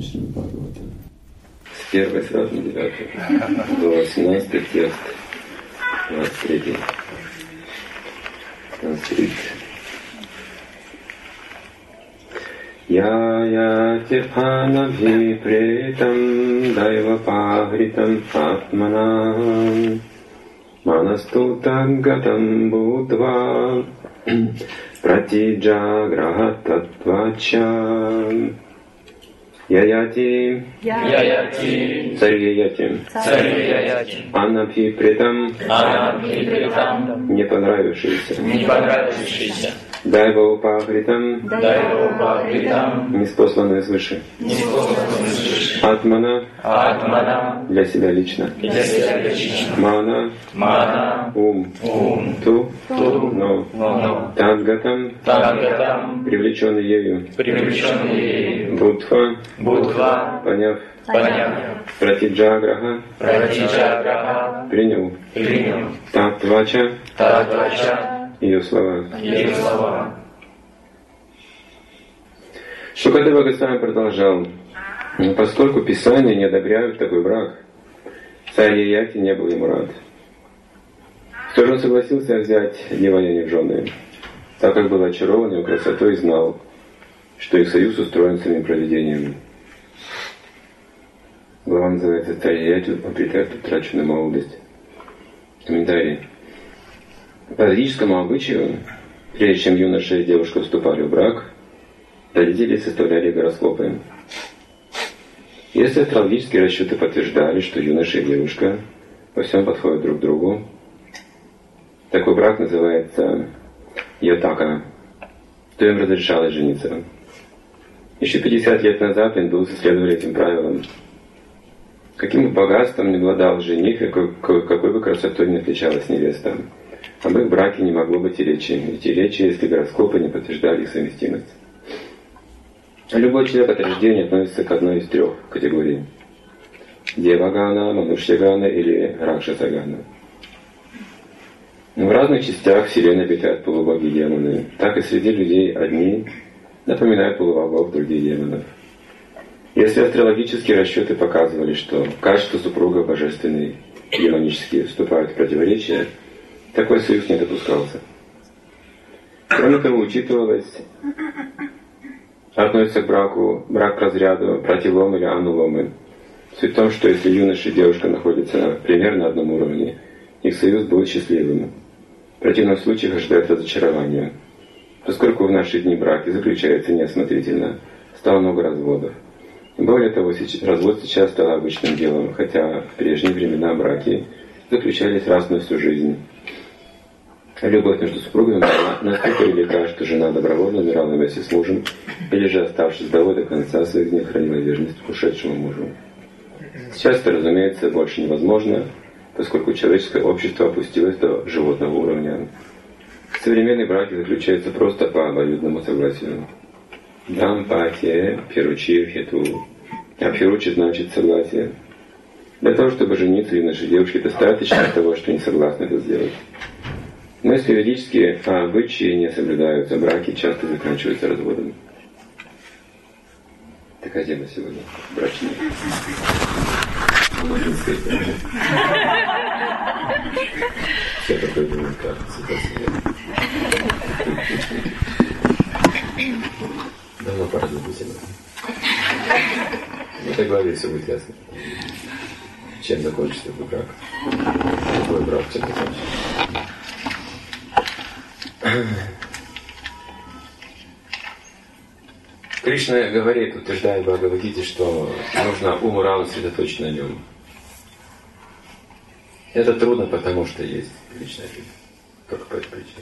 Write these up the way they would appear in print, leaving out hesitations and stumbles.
Шримад Бхагавата. С первой сразу на 9 до 18 текст, 23 санскрит. Я тирпанабхипретам дайвапагритам атманам манасту таггатам будва пратиджаграха таттвача Яяти царь анабхипретам не понравившийся Дайваупахритам неспосланное свыше Атмана для себя лично Мана ум Ту но Тадгатам привлеченный ею Будха поняв Пратиджаграха принял Таттвача ее слова. Шукадева Госвами продолжал. Поскольку Писания не одобряют такой брак, царь Яяти не был ему рад. Все же он согласился взять Деваяни в жены, так как был очарован его красотой и знал, что их союз устроен самим провидением. Глава называется «Царь Яяти обретает утраченную молодость». Комментарий. По ведическому обычаю, прежде чем юноша и девушка вступали в брак, родители составляли гороскопы. Если астрологические расчеты подтверждали, что юноша и девушка во всем подходят друг к другу, такой брак называется йотака, то им разрешалось жениться. Еще 50 лет назад индусы следовали этим правилам. Каким бы богатством ни обладал жених, и какой бы красотой ни отличалась невеста, об их браке не могло быть и речи. Ведь и речи, если гороскопы не подтверждали их совместимость. Любой человек от рождения относится к одной из трех категорий. Девагана, Манушьягана или Ракшасагана. В разных частях Вселенной обитают полубоги и демоны. Так и среди людей одни напоминают полубогов, другие демонов. Если астрологические расчеты показывали, что качества супруга божественные и демонические вступают в противоречие, такой союз не допускался. Кроме того, учитывалось, относится к браку брак к разряду протилом или ануломы. Суть в том, что если юноша и девушка находятся примерно на одном уровне, их союз будет счастливым. В противном случае их ожидает разочарование. Поскольку в наши дни браки заключаются неосмотрительно, стало много разводов. И более того, развод сейчас стал обычным делом, хотя в прежние времена браки заключались раз на всю жизнь. Любовь между супругами была настолько велика, что жена добровольно умирала вместе с мужем, или же, оставшись вдовой до конца своих дней, хранила верность ушедшему мужу. Сейчас это, разумеется, больше невозможно, поскольку человеческое общество опустилось до животного уровня. Современные браки заключаются просто по обоюдному согласию. Дампатия, пиручи, хету. А пиручи значит согласие. Для того, чтобы жениться юноше и девушке, достаточно того, что не согласны это сделать. Но если ведические обычаи не соблюдаются, браки часто заканчиваются разводом. Такая тема сегодня. Брачная. Все такое думают, как всегда. Давно пора забыть об этом. В этой главе все будет ясно. Чем закончится твой брак? Твой брак чем закончится? Кришна говорит, утверждает в Бхагавад-гите, что нужно ум Рама сосредоточить на нем. Это трудно, потому что есть личная жизнь. Только по этой причине.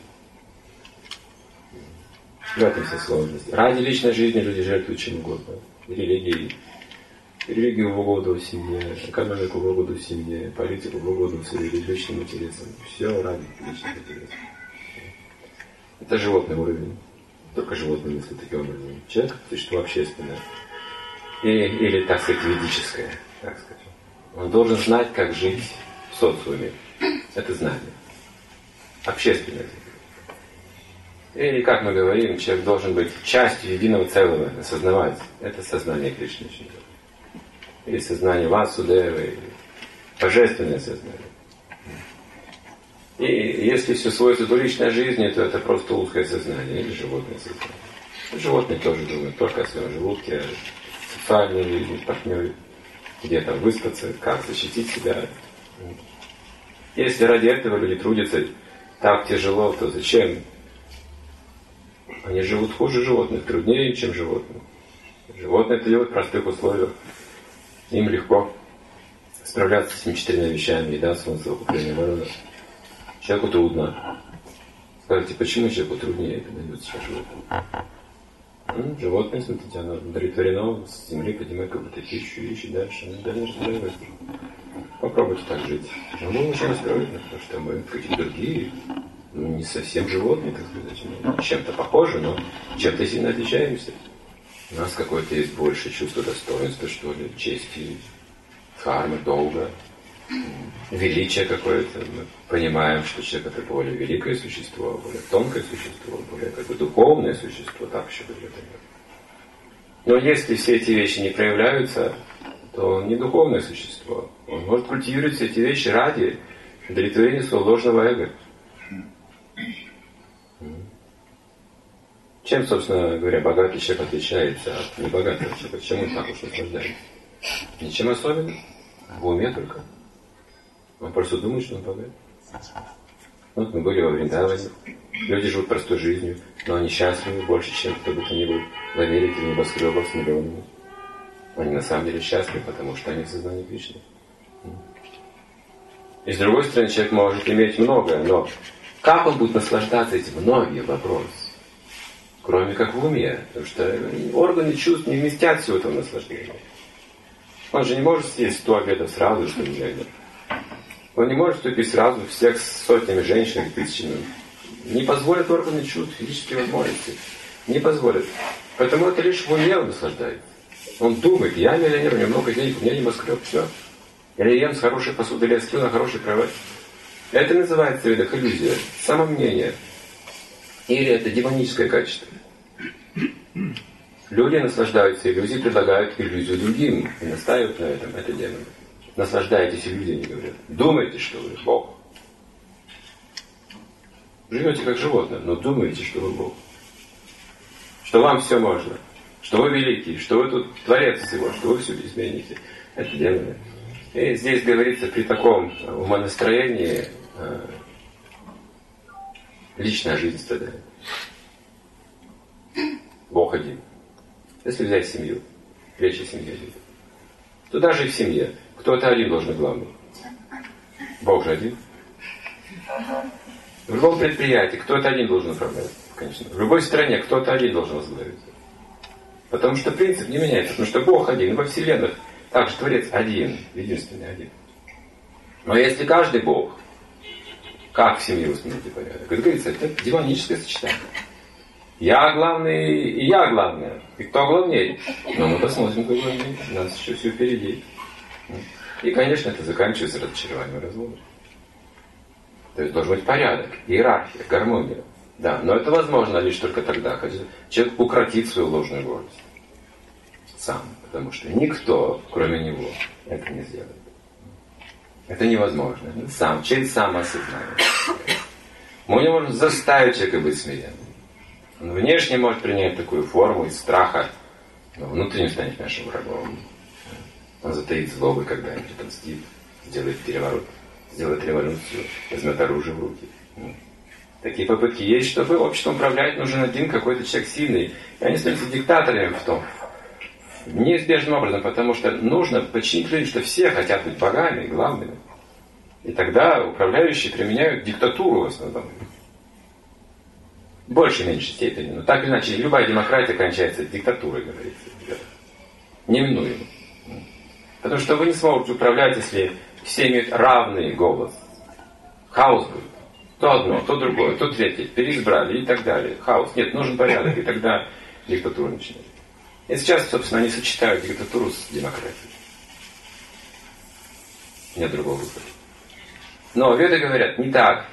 В этом вся сложность. Ради личной жизни люди жертвуют чем угодно. Религией. Религию в угоду семье, экономику в угоду семье, политику в угоду своим личным интересам. Все ради личных интересов. Это животный уровень. Только животные мыслят таким образом. Человек – существо общественное. Или, так сказать, ведическое. Так сказать. Он должен знать, как жить в социуме. Это знание. Общественное. Или, как мы говорим, человек должен быть частью единого целого, осознавать. Это сознание Кришны. или сознание Васудевы, или божественное сознание. И если все сводится до личной жизни, то это просто узкое сознание или животное сознание. Животные тоже думают только о своем желудке, о социальной жизни, партнере, где там выспаться, как защитить себя. Если ради этого люди трудятся так тяжело, то зачем? Они живут хуже животных, труднее, чем животные. Животные это делают в простых условиях. Им легко справляться с этими 4 вещами: еда, солнце, окупление, вода. Человеку трудно. Скажите, почему человеку труднее это дается животным? Животное, смотрите, оно удовлетворено, с земли поднимает какую-то пищу, ищет дальше, оно даже не расстраивается. Попробуйте так жить. Но мы очень расстроены, потому что мы какие-то другие, не совсем животные, так сказать, чем-то похожи, но чем-то сильно отличаемся. У нас какое-то есть большее чувство достоинства, что ли, чести, дхармы, долга, величие какое-то. Мы понимаем, что человек это более великое существо, более тонкое существо, более как бы духовное существо, так еще говорят. Но если все эти вещи не проявляются, то он не духовное существо. Он может культивировать все эти вещи ради удовлетворения своего ложного эго. Чем, собственно говоря, богатый человек отличается от небогатого человека? Чем он так уж наслаждается? Ничем особенным. В уме только. Он просто думает, что он богат. Вот мы были во Вриндаване. Люди живут простой жизнью, но они счастливы больше, чем кто бы то ни был в Америке, в небоскребах с миллионами. Они на самом деле счастливы, потому что они в сознании Кришны. И с другой стороны, человек может иметь многое, но как он будет наслаждаться этим? Многие вопросы. Кроме как в уме. Потому что органы чувств не вместят всего этого наслаждения. Он же не может съесть 100 обедов сразу, что миллионер. Он не может вступить сразу всех с сотнями женщин и тысячами. Не позволят органы чувств, физические возможности. Не позволят. Поэтому это лишь в уме он наслаждается. Он думает: я миллионер, у меня много денег, у меня небоскреб, все. Я ем с хорошей посудой, я сплю на хорошей кровати. Это называется ведь иллюзия, самомнение. Или это демоническое качество. Люди наслаждаются иллюзией, предлагают иллюзию другим и настаивают на этом. Это демоны. Наслаждаетесь иллюзией, они говорят. Думаете, что вы Бог. Живете как животное, но думаете, что вы Бог. Что вам все можно. Что вы великий, что вы тут творец всего, что вы все измените. Это демоны. И здесь говорится, при таком умонастроении личная жизнь страдает. Бог один. Если взять семью, речь о семье идет, то даже и в семье кто-то один должен быть главным. Бог же один. В любом предприятии кто-то один должен управлять, конечно. В любой стране кто-то один должен возглавить. Потому что принцип не меняется. Потому что Бог один. И во вселенных также Творец один. Единственный один. Но если каждый Бог, как в семье установите порядок? Как говорится, это демоническое сочетание. Я главный, и я главная. И кто главнее? Но мы посмотрим, кто главнее. У нас еще все впереди. И, конечно, это заканчивается разочарованием развода. То есть должен быть порядок, иерархия, гармония. Да, но это возможно лишь только тогда, когда человек укротит свою ложную гордость. Сам. Потому что никто, кроме него, это не сделает. Это невозможно. Сам, через самоосознание. Мы не можем заставить человека быть смиренным. Он внешне может принять такую форму из страха, но внутренне станет нашим врагом. Он затаит злобы, когда-нибудь отомстит, сделает переворот, сделает революцию, возьмет оружие в руки. Такие попытки есть, чтобы обществом управлять нужен один какой-то человек сильный. И они становятся диктаторами в том. Неизбежным образом, потому что нужно подчинить людям, что все хотят быть богами и главными. И тогда управляющие применяют диктатуру в основном. В большей и меньшей степени. Но так или иначе, любая демократия кончается диктатурой, говорится. Неминуемо. Потому что вы не сможете управлять, если все имеют равный голос. Хаос будет. То одно, то другое, то третье. Переизбрали и так далее. Хаос. Нет, нужен порядок. И тогда диктатура начинается. И сейчас, собственно, они сочетают диктатуру с демократией. Нет другого выхода. Но веды говорят, не так.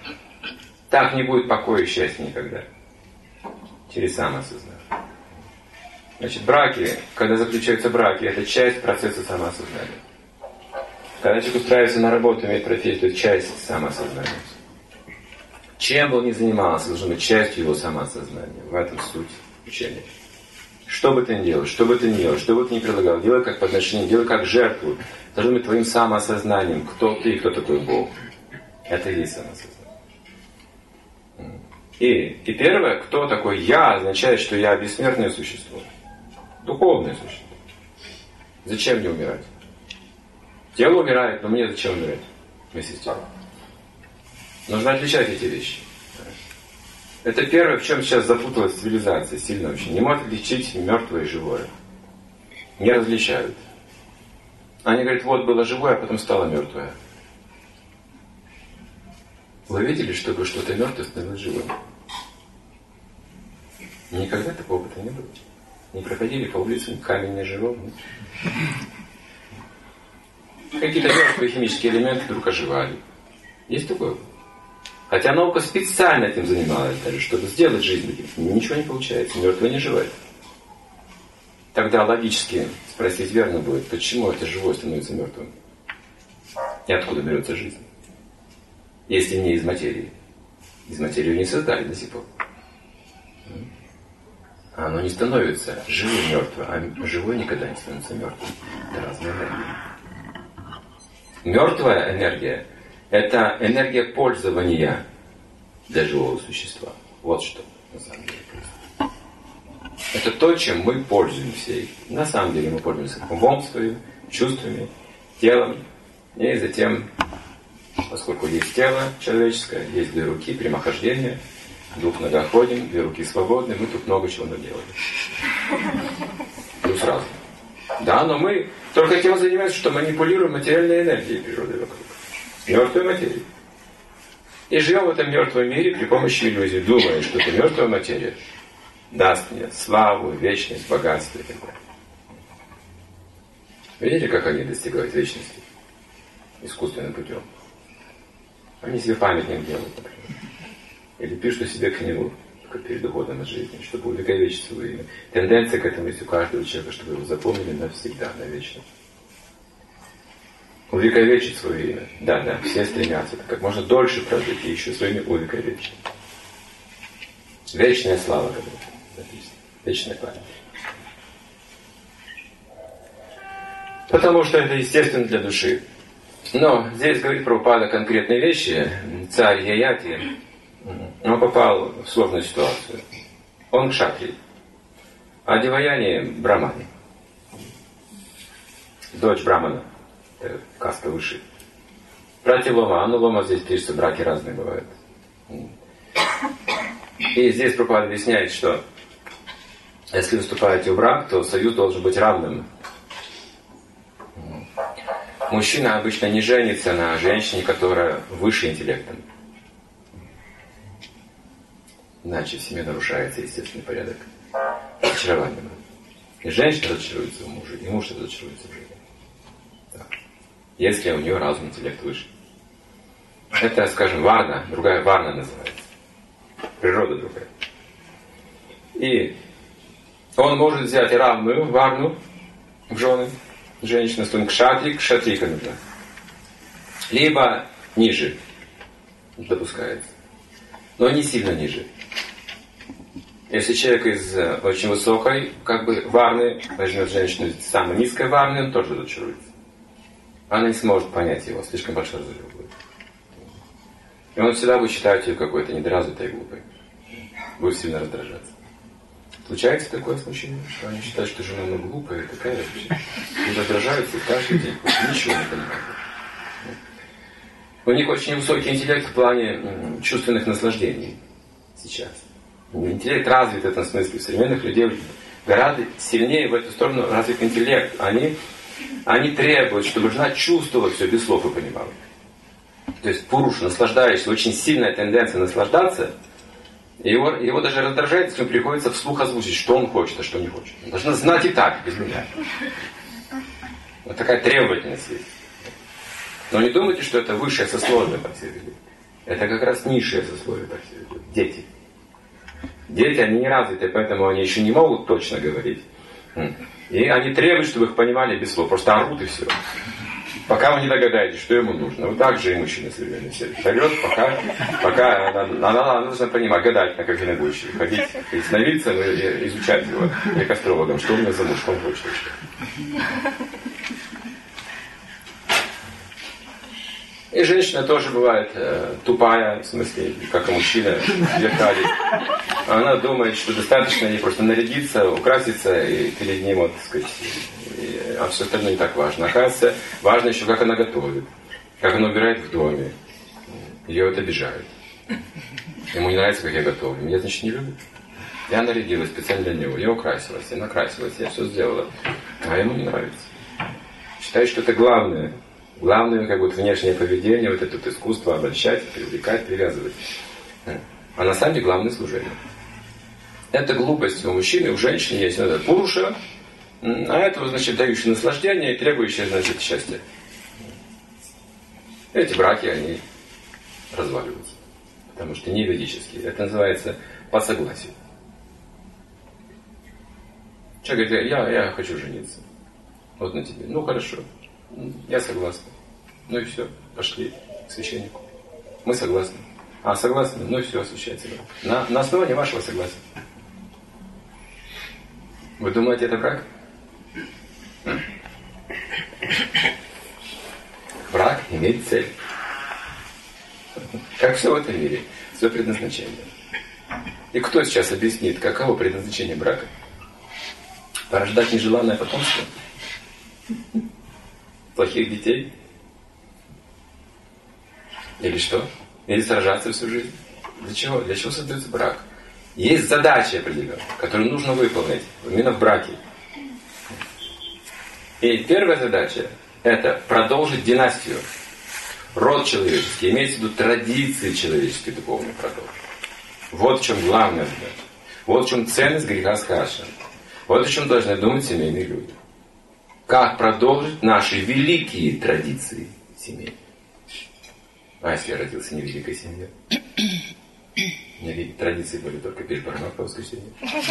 Так не будет покоя и счастья никогда. Через самоосознание. Значит, браки, когда заключаются браки, это часть процесса самоосознания. Когда человек устраивается на работу, имеет профессию, это часть самоосознания. Чем бы он ни занимался, должно быть частью его самоосознания. В этом суть учения. Что бы ты ни делал, что бы ты ни делал, что бы ты ни предлагал, делай как подношение, делай как жертву. Должно быть твоим самоосознанием, кто ты и кто такой Бог. Это и есть самоосознание. И первое, кто такой я, означает, что я бессмертное существо. Духовное существо. Зачем мне умирать? Тело умирает, но мне зачем умирать вместе с телом? Нужно отличать эти вещи. Это первое, в чем сейчас запуталась цивилизация сильно очень. Не может отличить мертвое и живое. Не различают. Они говорят, вот было живое, а потом стало мертвое. Вы видели, чтобы что-то мертвое становилось живым? Никогда такого опыта не было. Не проходили по улицам, камень не живал. Какие-то мертвые химические элементы вдруг оживали. Есть такое? Хотя наука специально этим занималась, даже, чтобы сделать жизнь. Ничего не получается, мертвое не живет. Тогда логически спросить верно будет, почему это живое становится мертвым? И откуда берется жизнь? Если не из материи. Из материи ее не создали до сих пор. Оно не становится живым мертвым, а живое никогда не становится мертвым. Это разные энергии. Мертвая энергия – это энергия пользования для живого существа. Вот что на самом деле происходит. Это то, чем мы пользуемся. И на самом деле мы пользуемся умом своим, чувствами, телом. И затем, поскольку есть тело человеческое, есть две руки, прямохождение, в двух ногах ходим, две руки свободны, мы тут много чего наделали. Плюс разум. Да, но мы только тем занимаемся, что манипулируем материальной энергией природы вокруг. Мертвой материей. И живем в этом мертвом мире при помощи иллюзий, думая, что эта мертвая материя даст мне славу, вечность, богатство и так далее. Видите, как они достигают вечности? Искусственным путем. Они себе памятник делают, например. Или пишут себе книгу, как перед уходом от жизни, чтобы увековечить свое имя. Тенденция к этому есть у каждого человека, чтобы его запомнили навсегда, навечно. Увековечить свое имя. Да, все стремятся. Это как можно дольше прожить и еще свое имя увековечить. Вечная слава, как написано. Вечная память. Потому что это естественно для души. Но здесь говорит Прабхупада конкретные вещи. Царь Яяти, он попал в сложную ситуацию. Он кшатрий, а Деваяни брамани. Дочь брамана. Это каста выше. Братья Лома. Лома здесь пишется, браки разные бывают. И здесь Прабхупада объясняет, что если вы вступаете в брак, то союз должен быть равным. Мужчина обычно не женится на женщине, которая выше интеллектом. Иначе в семье нарушается естественный порядок разочарования. И женщина разочаруется в муже, и муж разочаруется в жене. Да. Если у нее разум, интеллект выше. Это, скажем, варна, другая варна называется. Природа другая. И он может взять равную варну в жены, женщина, что он кшатрика нужна. Либо ниже допускается. Но не сильно ниже. Если человек из очень высокой, варны возьмет женщину из самой низкой варны, он тоже разочаруется. Она не сможет понять его, слишком большой разрыв будет. И он всегда будет считать ее какой-то недоразвитой и глупой. Будет сильно раздражаться. Случается такое с мужчинами, что они считают, что жена глупая, такая вообще. И раздражаются каждый день, ничего не понимают. У них очень высокий интеллект в плане чувственных наслаждений сейчас. Интеллект развит в этом смысле. У современных людей гораздо сильнее в эту сторону развит интеллект. Они требуют, чтобы жена чувствовала все без слов и понимала. То есть пуруш, наслаждающийся, очень сильная тенденция наслаждаться, его даже раздражает, если ему приходится вслух озвучить, что он хочет, а что не хочет. Он должен знать и так, без меня. Вот такая требовательность есть. Но не думайте, что это высшее сословие, так себя ведут. Это как раз низшее сословие, так себя ведут. Дети. Дети, они не развиты, поэтому они еще не могут точно говорить. И они требуют, чтобы их понимали без слов. Просто орут и все. Пока вы не догадаетесь, что ему нужно. Вот так же и мужчина современный все. Вперед, пока она нужно понимать, гадать на кофейной-гуще, ходить, становиться, изучать его, как астрологом, что у меня за муж, что он хочет. И женщина тоже бывает тупая, в смысле, как и мужчина, в зеркале. Она думает, что достаточно ей просто нарядиться, украситься, и перед ним, вот, так сказать, а все остальное не так важно. Оказывается, важно еще, как она готовит, как она убирает в доме. Ее это обижает. Ему не нравится, как я готовлю. Меня, значит, не любит. Я нарядилась специально для него, я украсилась, я накрасилась, я все сделала. А ему не нравится. Считаю, что это главное. Главное, как вот внешнее поведение, вот это вот искусство обольщать, привлекать, привязывать. А на самом деле главное служение. Это глупость у мужчины, у женщины есть вот это пуруша, а это, значит, дающее наслаждение и требующее, значит, счастья. Эти браки, они разваливаются. Потому что не ведические. Это называется по согласию. Человек говорит, я хочу жениться. Вот на тебе. Ну, хорошо. Я согласна. Ну и все. Пошли к священнику. Мы согласны. А, согласны? Ну и все, освящайте. На основании вашего согласия. Вы думаете, это брак? Брак имеет цель. Как все в этом мире. Все предназначение. И кто сейчас объяснит, каково предназначение брака? Порождать нежеланное потомство? Плохих детей? Или что? Или сражаться всю жизнь? Для чего? Для чего создается брак? Есть задачи определенные, которые нужно выполнить именно в браке. И первая задача – это продолжить династию. Род человеческий, имеется в виду традиции человеческие, духовные продолжить. Вот в чем главная задача. Вот в чем ценность греха скашена. Вот о чем должны думать семейные люди. Как продолжить наши великие традиции семей. А если я родился не в великой семье? У меня традиции были только петь бармак по воскресенье.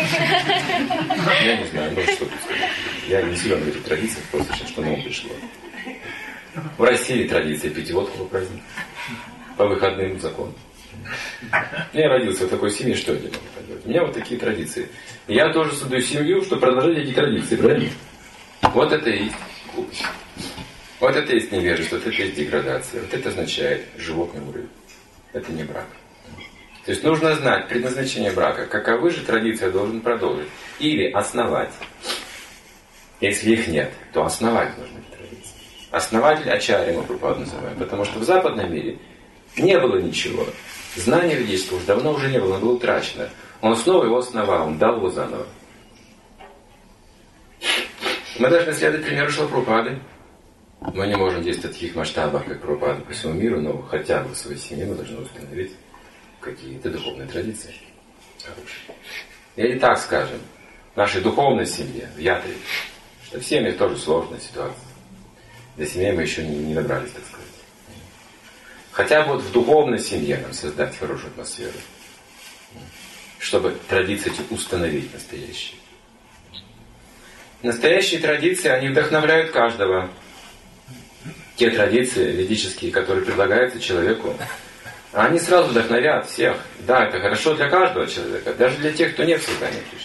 Я не знаю, ну что тут сказать. Я не силен в этих традициях, просто что на ум пришло. В России традиция пить водку по празднику. По выходным закон. Я родился в такой семье, что я не могу поделать. У меня вот такие традиции. И я тоже создаю семью, чтобы продолжать эти традиции, правильно? Вот это и есть глупость. Вот это и есть невежество, вот это и есть деградация. Вот это означает животный уровень. Это не брак. То есть нужно знать предназначение брака. Каковы же традиции я должен продолжить. Или основать. Если их нет, то основать нужно эти традиции. Основатель Ачарья мы Прабхупаду называем. Потому что в западном мире не было ничего. Знания ведического уже давно уже не было, оно было утрачено. Он снова его основал, он дал его заново. Мы должны следовать примеру Шрилы Прабхупады. Мы не можем действовать в таких масштабах, как Прабхупада по всему миру, но хотя бы в своей семье мы должны установить какие-то духовные традиции. Или так скажем, в нашей духовной семье, в Ятре, что в семьях тоже сложная ситуация. Для семьи мы еще не добрались, так сказать. Хотя бы вот в духовной семье нам создать хорошую атмосферу, чтобы традиции эти установить настоящие. Настоящие традиции, они вдохновляют каждого. Те традиции ведические, которые предлагаются человеку, они сразу вдохновят всех. Да, это хорошо для каждого человека, даже для тех, кто не в создании Кришны.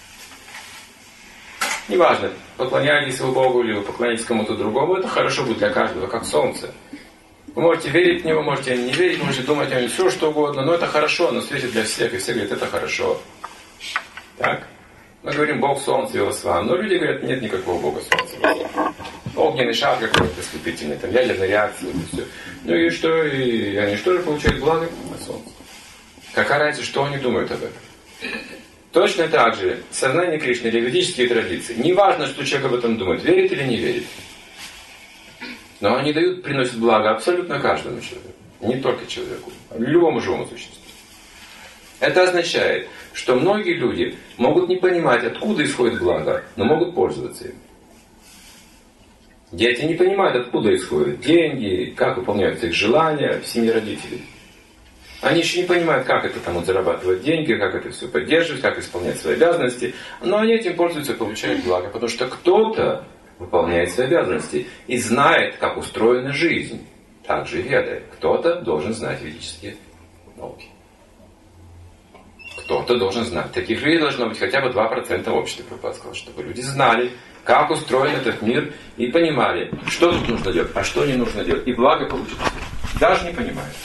Неважно, поклоняетесь вы Богу или вы поклоняетесь кому-то другому, это хорошо будет для каждого, как солнце. Вы можете верить в него, можете не верить, можете думать о нем все, что угодно, но это хорошо, оно светит для всех, и все говорят, это хорошо. Так? Мы говорим, Бог Солнце Вивасван, но люди говорят, нет никакого Бога Солнца Вивасван. Огненный шар какой-то ослепительный, там ядерная реакция, и все. Ну и что, и они что же получают благо от Солнца? Какая разница, что они думают об этом? Точно так же, сознание Кришны или ведические традиции. Не важно, что человек об этом думает, верит или не верит. Но они приносят благо абсолютно каждому человеку. Не только человеку, а любому живому существу. Это означает, что многие люди могут не понимать, откуда исходит благо, но могут пользоваться им. Дети не понимают, откуда исходят деньги, как выполняются их желания в семье родителей. Они еще не понимают, как это там вот зарабатывать деньги, как это все поддерживать, как исполнять свои обязанности. Но они этим пользуются и получают благо. Потому что кто-то выполняет свои обязанности и знает, как устроена жизнь. Также и ведает. Кто-то должен знать ведические науки. Кто-то должен знать. Таких людей должно быть хотя бы 2% общества, Прабхупада сказал, чтобы люди знали, как устроен этот мир, и понимали, что тут нужно делать, а что не нужно делать. И благо получится. Даже не понимают.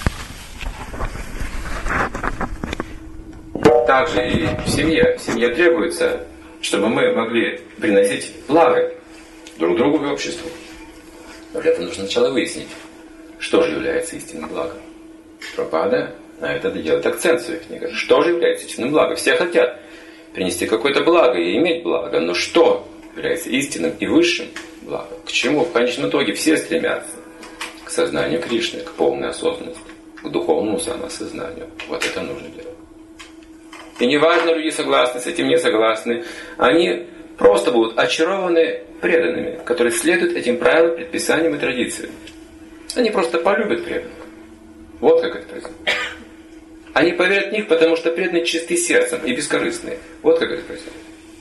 Также и в семье. В семье требуется, чтобы мы могли приносить благо друг другу и обществу. Но для этого нужно сначала выяснить, что же является истинным благом. Прабхупада на это делает акцент в своих книгах. Что же является истинным благом? Все хотят принести какое-то благо и иметь благо, но что является истинным и высшим благом? К чему в конечном итоге все стремятся? К сознанию Кришны, к полной осознанности, к духовному самосознанию. Вот это нужно делать. И неважно, люди согласны с этим, не согласны, они просто будут очарованы преданными, которые следуют этим правилам, предписаниям и традициям. Они просто полюбят преданных. Вот как это происходит. Они поверят в них, потому что преданные чисты сердцем и бескорыстные. Вот как это происходит.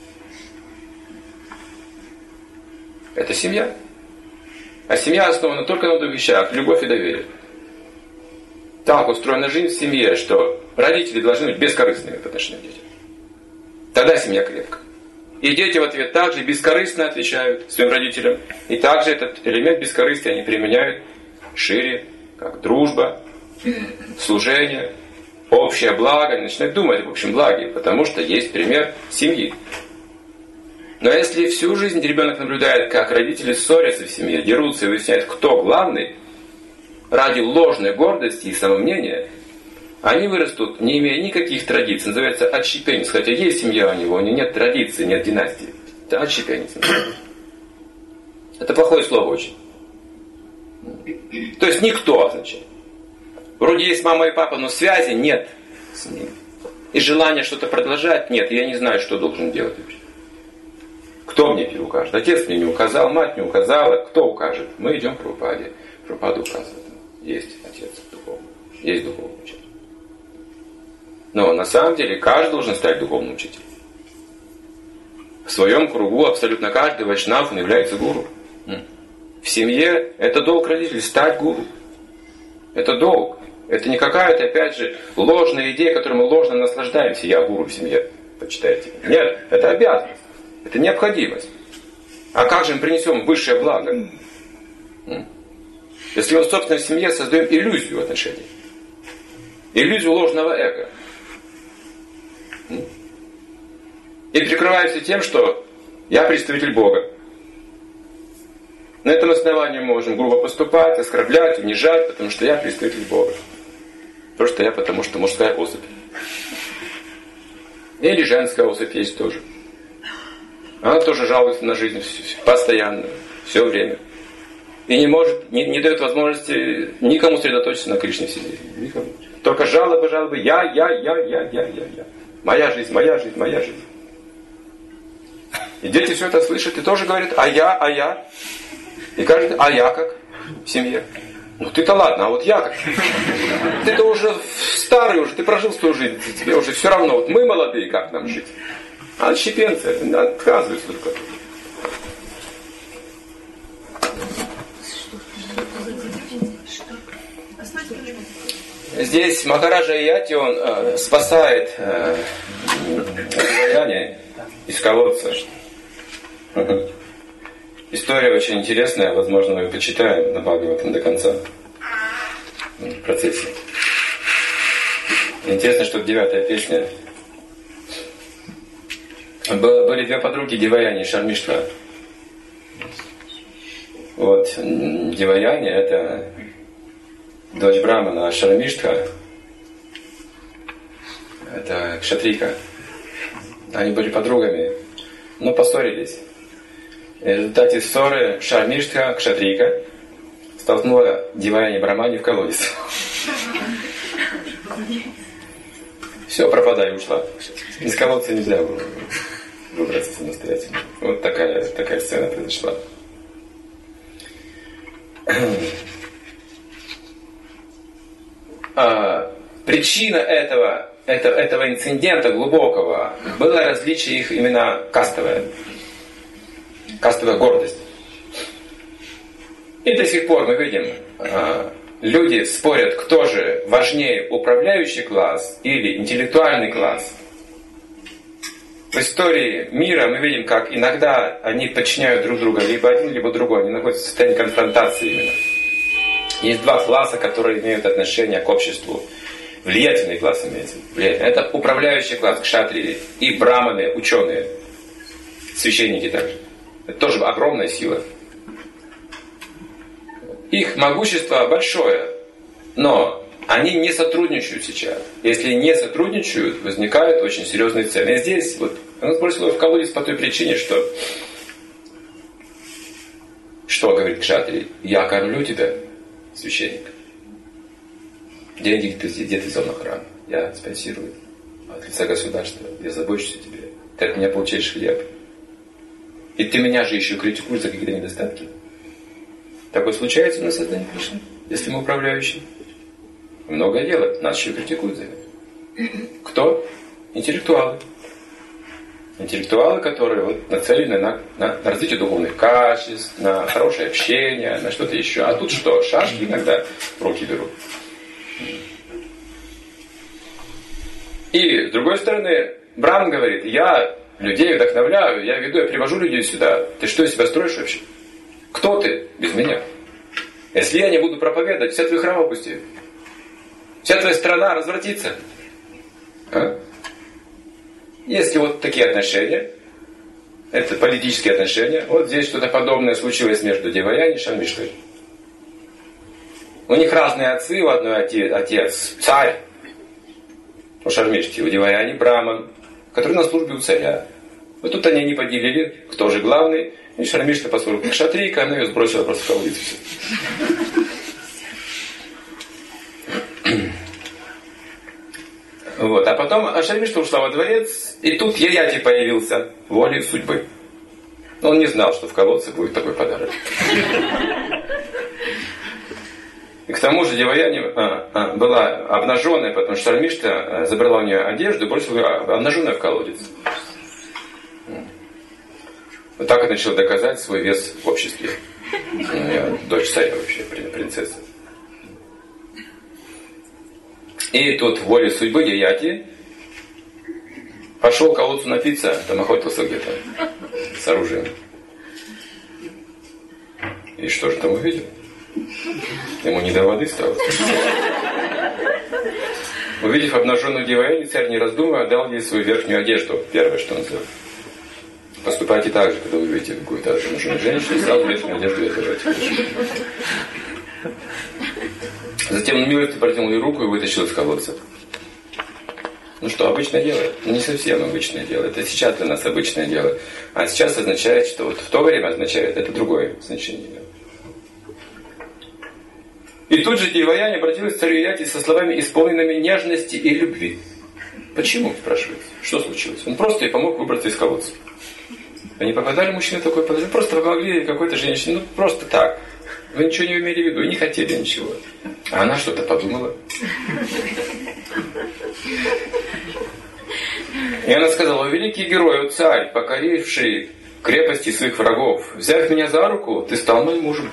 Это семья. А семья основана только на двух вещах: любовь и доверие. Так устроена жизнь в семье, что родители должны быть бескорыстными по отношению к детям. Тогда семья крепкая. И дети в ответ также бескорыстно отвечают своим родителям. И также этот элемент бескорыстия они применяют шире, как дружба, служение, общее благо. Они начинают думать об общем благе, потому что есть пример семьи. Но если всю жизнь ребенок наблюдает, как родители ссорятся в семье, дерутся и выясняют, кто главный, ради ложной гордости и самомнения, они вырастут, не имея никаких традиций. Называется отщепенец. Хотя есть семья у него, у него нет традиции, нет династии. Это отщепенец. Это плохое слово очень. То есть никто означает. Вроде есть мама и папа, но связи нет с ними. И желания что-то продолжать нет. Я не знаю, что должен делать. Кто мне укажет? Отец мне не указал, мать не указала. Кто укажет? Мы идем к Прабхупаде. Прабхупада указывает. Есть отец духовный. Есть духовный учитель. Но на самом деле каждый должен стать духовным учителем. В своем кругу абсолютно каждый вайшнав является гуру. В семье это долг родителей стать гуру. Это долг. Это не какая-то, опять же, ложная идея, которой мы ложно наслаждаемся. Я гуру в семье. Почитайте. Нет, это обязанность. Это необходимость. А как же мы принесем высшее благо? Если мы в собственной семье создаем иллюзию отношений. Иллюзию ложного эго. И прикрываемся тем, что я представитель Бога. На этом основании мы можем грубо поступать, оскорблять, унижать, потому что я представитель Бога. Просто я, потому что мужская особь. Или женская особь есть тоже. Она тоже жалуется на жизнь постоянно, все время. И не может, не дает возможности никому сосредоточиться на Кришне в себе. Никому. Только жалобы, жалобы. Я. Моя жизнь, моя жизнь, моя жизнь. И дети все это слышат и тоже говорят, а я. И каждый, а я как в семье? Ну ты-то ладно, а вот я как? Ты-то уже старый уже, ты прожил свою жизнь, тебе уже все равно. Вот мы молодые, как нам жить? А отщепенцы отказываются только. Здесь Махараджа Аяти, он спасает Деваяни из колодца. История очень интересная, возможно, мы ее почитаем на Бхагаватам до конца в процессе. Интересно, что это 9-я песня. Были две подруги Деваяни и Шармиштха. Вот, Деваяни это дочь Брамана, а Шармиштха это кшатрика. Они были подругами, но поссорились. И в результате ссоры Шармиштха, кшатрика, столкнула Деваяни Брамани в колодец. Все, пропадай, ушла. Из колодца нельзя выбраться самостоятельно. Вот такая сцена произошла. причина этого инцидента глубокого было различие их именно кастовая гордость. И до сих пор мы видим, люди спорят, кто же важнее, управляющий класс или интеллектуальный класс. В истории мира мы видим, как иногда они подчиняют друг друга, либо один, либо другой. Они находятся в состоянии конфронтации именно. Есть два класса, которые имеют отношение к обществу. Влиятельный класс имеется. Это управляющий класс, кшатрии, и браманы, ученые, священники также. Это тоже огромная сила. Их могущество большое, но они не сотрудничают сейчас. Если не сотрудничают, возникают очень серьезные цены. И здесь вот он сбросил в колодец по той причине, что говорит кшатрий: я кормлю тебя, священник. Деньги где ты взял на храм? Я спонсирую. От лица государства. Я забочусь о тебе. Ты от меня получаешь хлеб. И ты меня же еще критикуешь за какие-то недостатки. Такое случается на создании Кришны, если мы управляющие. Многое делать. Нас еще критикуют за это. Кто? Интеллектуалы. Интеллектуалы, которые вот нацелены на развитие духовных качеств, на хорошее общение, на что-то еще. А тут что? Шашки иногда в руки берут. И с другой стороны, Брахман говорит: я людей вдохновляю, я веду, я привожу людей сюда. Ты что из себя строишь вообще? Кто ты без меня? Если я не буду проповедовать, все твои храмы опустеют. Вся твоя страна развратится. А? Если вот такие отношения, это политические отношения, вот здесь что-то подобное случилось между Деваяни и Шармиштой. У них разные отцы, у одной отец царь, у Шармишти, у Деваяни браман, который на службе у царя. Вот тут они не поделили, кто же главный. И Шармишта, поскольку кшатрийка, она ее сбросила просто в колодец. Вот. А потом Шармишта ушла во дворец, и тут Яяти появился волей судьбы. Он не знал, что в колодце будет такой подарок. И к тому же Деваяни была обнаженная, потому что Шармишта забрала у нее одежду и бросила ее обнаженную в колодец. Вот так он начал доказать свой вес в обществе. Дочь царя вообще, принцесса. И тут волей судьбы Яяти пошел к колодцу напиться, там охотился где-то с оружием. И что же там увидел? Ему не до воды стало. Увидев обнаженную Деваяни, царь, не раздумывая, отдал ей свою верхнюю одежду. Первое, что он сделал. Поступайте так же, когда вы видите какую-то обнаженную женщину, сразу верхнюю одежду ей отдавайте. Затем он милостью протянул ей руку и вытащил из колодца. Ну что, обычное дело? Не совсем обычное дело. Это сейчас для нас обычное дело. А сейчас означает, что вот в то время означает, это другое значение. И тут же Деваяни обратилась к царю Яяти со словами, исполненными нежности и любви. Почему, спрашивается? Что случилось? Он просто ей помог выбраться из колодца. Они попадали мужчины в такое положение, просто помогли какой-то женщине, ну просто так. Вы ничего не имели в виду, и не хотели ничего. А она что-то подумала. И она сказала: великий герой, царь, покоривший крепости своих врагов, взяв меня за руку, ты стал моим мужем.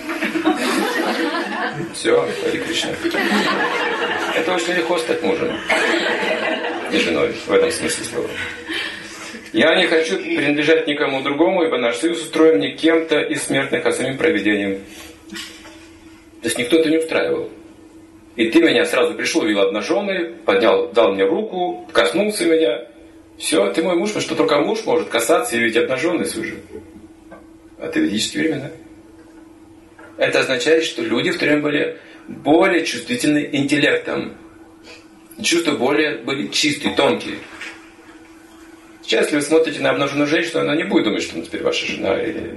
Все, Хари Кришна. Это очень легко стать мужем. И женой, в этом смысле слова. Я не хочу принадлежать никому другому, ибо наш союз устроен не кем-то из смертных, а самим провидением. То есть никто это не устраивал. И ты меня сразу пришел, увидел обнаженный, поднял, дал мне руку, коснулся меня. Все, ты мой муж, потому что только муж может касаться и видеть обнаженный свою жену. А ты ведические времена. Это означает, что люди в то время были более чувствительны интеллектом. Чувства более были чистые, тонкие. Сейчас, если вы смотрите на обнаженную женщину, она не будет думать, что она теперь ваша жена. Или...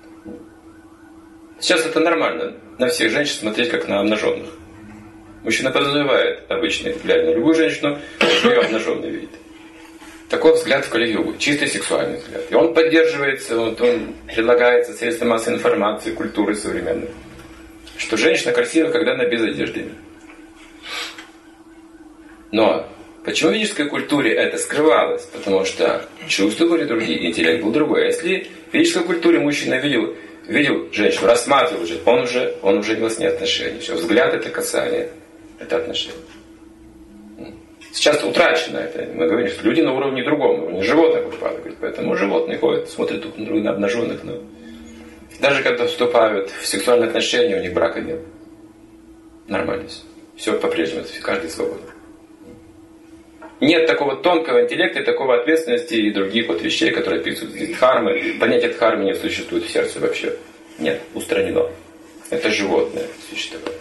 Сейчас это нормально. На всех женщин смотреть как на обнаженных. Мужчина подразумевает обычно, глядя на любую женщину, что ее обнаженной видит. Такой взгляд в Кали-югу, чисто сексуальный взгляд. И он поддерживается, он предлагается средством массовой информации, культуры современной. Что женщина красива, когда она без одежды. Но почему в ведической культуре это скрывалось? Потому что чувства были другие, интеллект был другой. А если в ведической культуре мужчина видел женщину, рассматривал уже, он уже имел с ней отношения. Все, взгляд это касание, это отношение. Сейчас утрачено это. Мы говорим, что люди на уровне другом, на уровне животных упадают. Поэтому животные ходят, смотрят друг на друга, на обнаженных. Но даже когда вступают в сексуальные отношения, у них брака нет. Нормально все. Все по-прежнему, каждый свободен. Нет такого тонкого интеллекта и такого ответственности и других вот вещей, которые описывают здесь дхармы. Понятие дхармы не существует в сердце вообще. Нет, устранено. Это животное существует.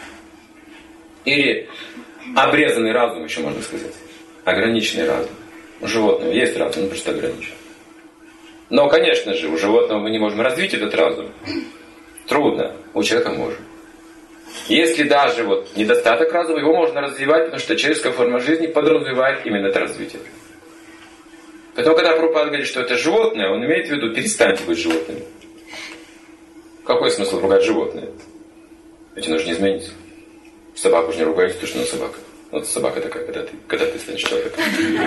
Или обрезанный разум, еще можно сказать. Ограниченный разум. У животного есть разум, он просто ограничен. Но, конечно же, у животного мы не можем развить этот разум. Трудно. У человека можем. Если даже вот недостаток разума, его можно развивать, потому что человеческая форма жизни подразумевает именно это развитие. Поэтому, когда Прабхупада говорит, что это животное, он имеет в виду, перестаньте быть животными. Какой смысл ругать животное? Ведь оно же не изменится. Собаку же не ругают, потому что она собака. Вот собака такая, когда ты станешь человеком.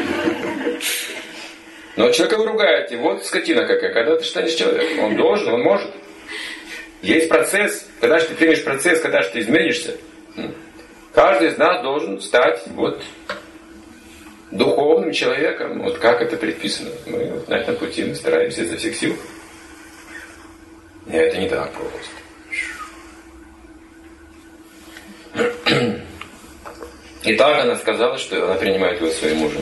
Но человека вы ругаете, вот скотина какая, когда ты станешь человеком. Он должен, он может. Есть процесс, когда же ты примешь процесс, когда же ты изменишься. Каждый из нас должен стать вот духовным человеком. Вот как это предписано. Мы вот на этом пути мы стараемся изо всех сил. И это не так просто. И так она сказала, что она принимает его своим мужем.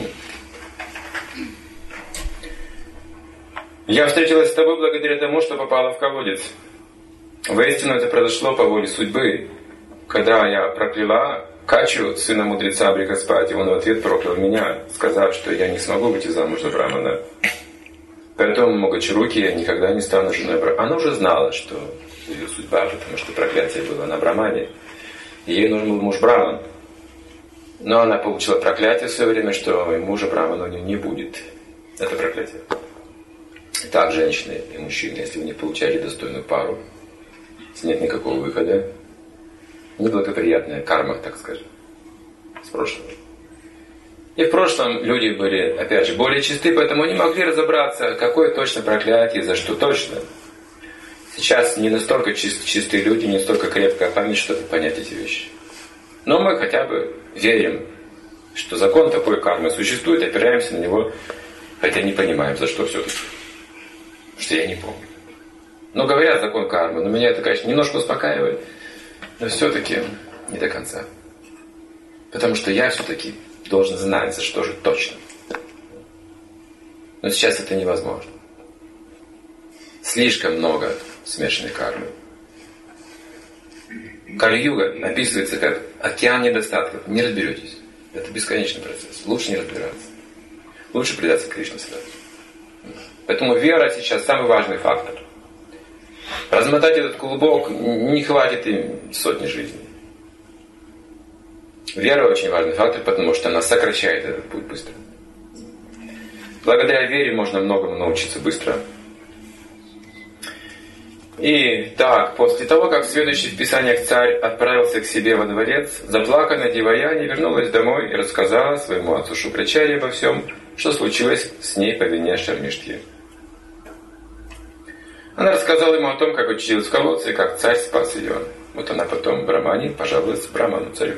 Я встретилась с тобой благодаря тому, что попала в колодец. Воистину это произошло по воле судьбы. Когда я прокляла Качу, сына мудреца Брихаспати, он в ответ проклял меня, сказав, что я не смогу выйти замуж за Брамана. Поэтому Могачаруки я никогда не стану женой Брамана. Она уже знала, что ее судьба, потому что проклятие было на Брамане. И ей нужен был муж Браман. Но она получила проклятие в свое время, что мужа Брамана у нее не будет. Это проклятие. Так, женщины и мужчины, если вы не получаете достойную пару, если нет никакого выхода, неблагоприятная карма, так скажем, с прошлого. И в прошлом люди были, опять же, более чисты, поэтому не могли разобраться, какое точно проклятие, за что точно. Сейчас не настолько чистые люди, не настолько крепкая память, чтобы понять эти вещи. Но мы хотя бы верим, что закон такой кармы существует, опираемся на него, хотя не понимаем, за что все-таки. Что я не помню. Но говорят закон кармы, но меня это, конечно, немножко успокаивает, но все-таки не до конца. Потому что я все-таки должен знать, за что же точно. Но сейчас это невозможно. Слишком много смешанной кармы. Кали-юга описывается как океан недостатков. Не разберетесь. Это бесконечный процесс. Лучше не разбираться. Лучше предаться Кришне сразу. Поэтому вера сейчас самый важный фактор. Размотать этот клубок не хватит им сотни жизней. Вера очень важный фактор, потому что она сокращает этот путь быстро. Благодаря вере можно многому научиться быстро. И так, после того, как следующий в Писаниях царь отправился к себе во дворец, заплаканная Деваяни вернулась домой и рассказала своему отцу Шукрачаре обо всем, что случилось с ней по вине Шармиштхи. Она рассказала ему о том, как очутилась в колодце и как царь спас ее. Вот она потом в Брамане пожаловалась Браману царю.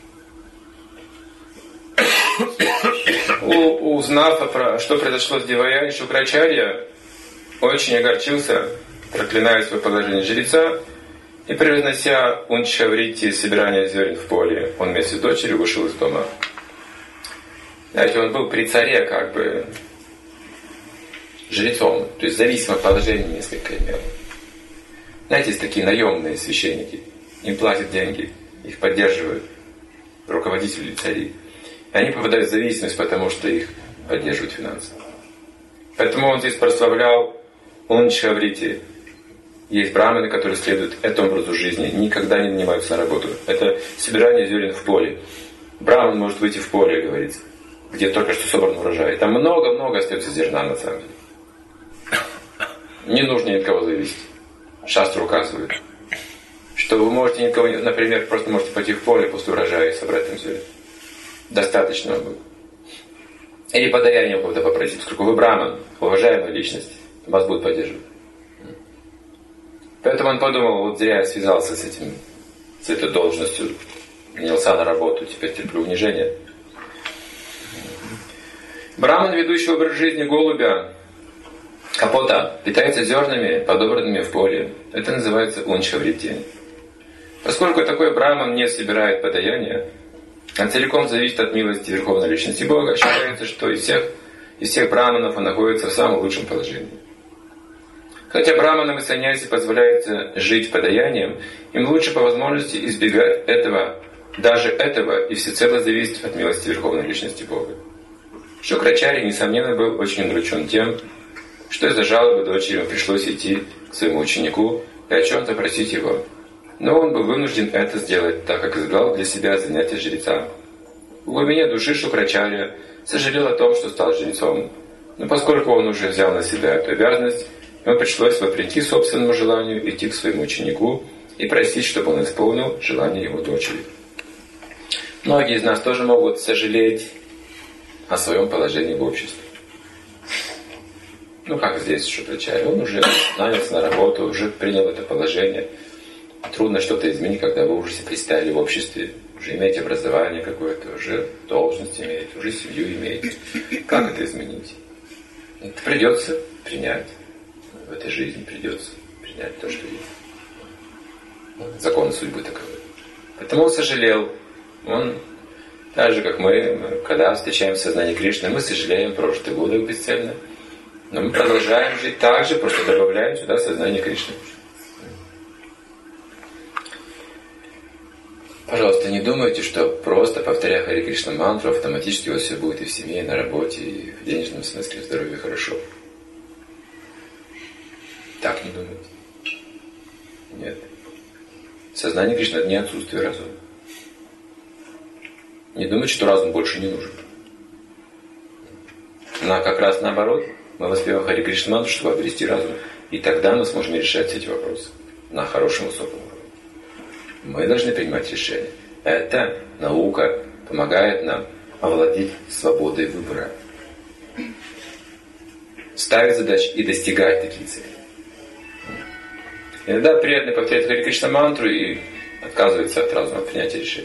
Узнав, что произошло с Деваяни, Шукрачарья очень огорчился, проклиная свое положение жреца, и превознося Унчхаврити собирание зерен в поле, он вместе с дочерью вышел из дома. Знаете, он был при царе как бы жрецом, то есть зависимое положение несколько имел. Знаете, есть такие наемные священники, им платят деньги, их поддерживают руководители цари. И они попадают в зависимость, потому что их поддерживают финансово. Поэтому он здесь прославлял Унчхаврити. Есть браманы, которые следуют этому образу жизни, никогда не нанимаются на работу. Это собирание зерен в поле. Браман может выйти в поле, говорится, где только что собран урожай. Там много-много остается зерна на самом деле. Не нужно ни от кого зависеть. Шастра указывает, что вы можете никого, например, просто можете пойти в поле после урожая и собрать там зерен. достаточно было. Или подаяние у кого-то попросить, поскольку вы браман, уважаемая личность, вас будут поддерживать. Поэтому он подумал, вот зря я связался с этой должностью, нанялся на работу, теперь терплю унижение. Браман, ведущий образ жизни голубя, капота, питается зернами, подобранными в поле. Это называется унчхаврити. Поскольку такой браман не собирает подаяние, а целиком зависит от милости Верховной Личности Бога, считается, что из всех браманов он находится в самом лучшем положении. Хотя браманам и саньяси позволяется жить подаянием, им лучше по возможности избегать даже этого, и всецело зависеть от милости Верховной Личности Бога. Шукрачарья, несомненно, был очень удручен тем, что из-за жалобы дочери ему пришлось идти к своему ученику и о чем-то просить его. Но он был вынужден это сделать, так как избрал для себя занятие жреца. В глубине души Шукрачарья сожалел о том, что стал жрецом. Но поскольку он уже взял на себя эту обязанность, ему пришлось, вопреки собственному желанию, идти к своему ученику и просить, чтобы он исполнил желание его дочери. Многие из нас тоже могут сожалеть о своем положении в обществе. Как здесь Шукрачарья. Он уже нанялся на работу, уже принял это положение. Трудно что-то изменить, когда вы уже представили в обществе, уже имеете образование какое-то, уже должность имеете, уже семью имеете. Как это изменить? Это придется принять. В этой жизни придется принять то, что есть. Законы судьбы таковы. Поэтому он сожалел. Он, так же, как мы, когда встречаем сознание Кришны, мы сожалеем прожитые годы бесцельно. Но мы продолжаем жить так же, просто добавляем сюда сознание Кришны. Пожалуйста, не думайте, что просто повторяя Хари Кришна мантру, автоматически у вас все будет и в семье, и на работе, и в денежном смысле, в здоровье хорошо. Так не думайте. Нет. Сознание Кришны — это не отсутствие разума. Не думайте, что разум больше не нужен. Но как раз наоборот, мы воспеваем Хари Кришна мантру, чтобы обрести разум. И тогда мы сможем решать все эти вопросы на хорошем высоком уровне. Мы должны принимать решения. Эта наука помогает нам овладеть свободой выбора. Ставить задачи и достигать такие цели. Иногда преданный повторяет Хари Кришна мантру и отказывается от разума принятия решений.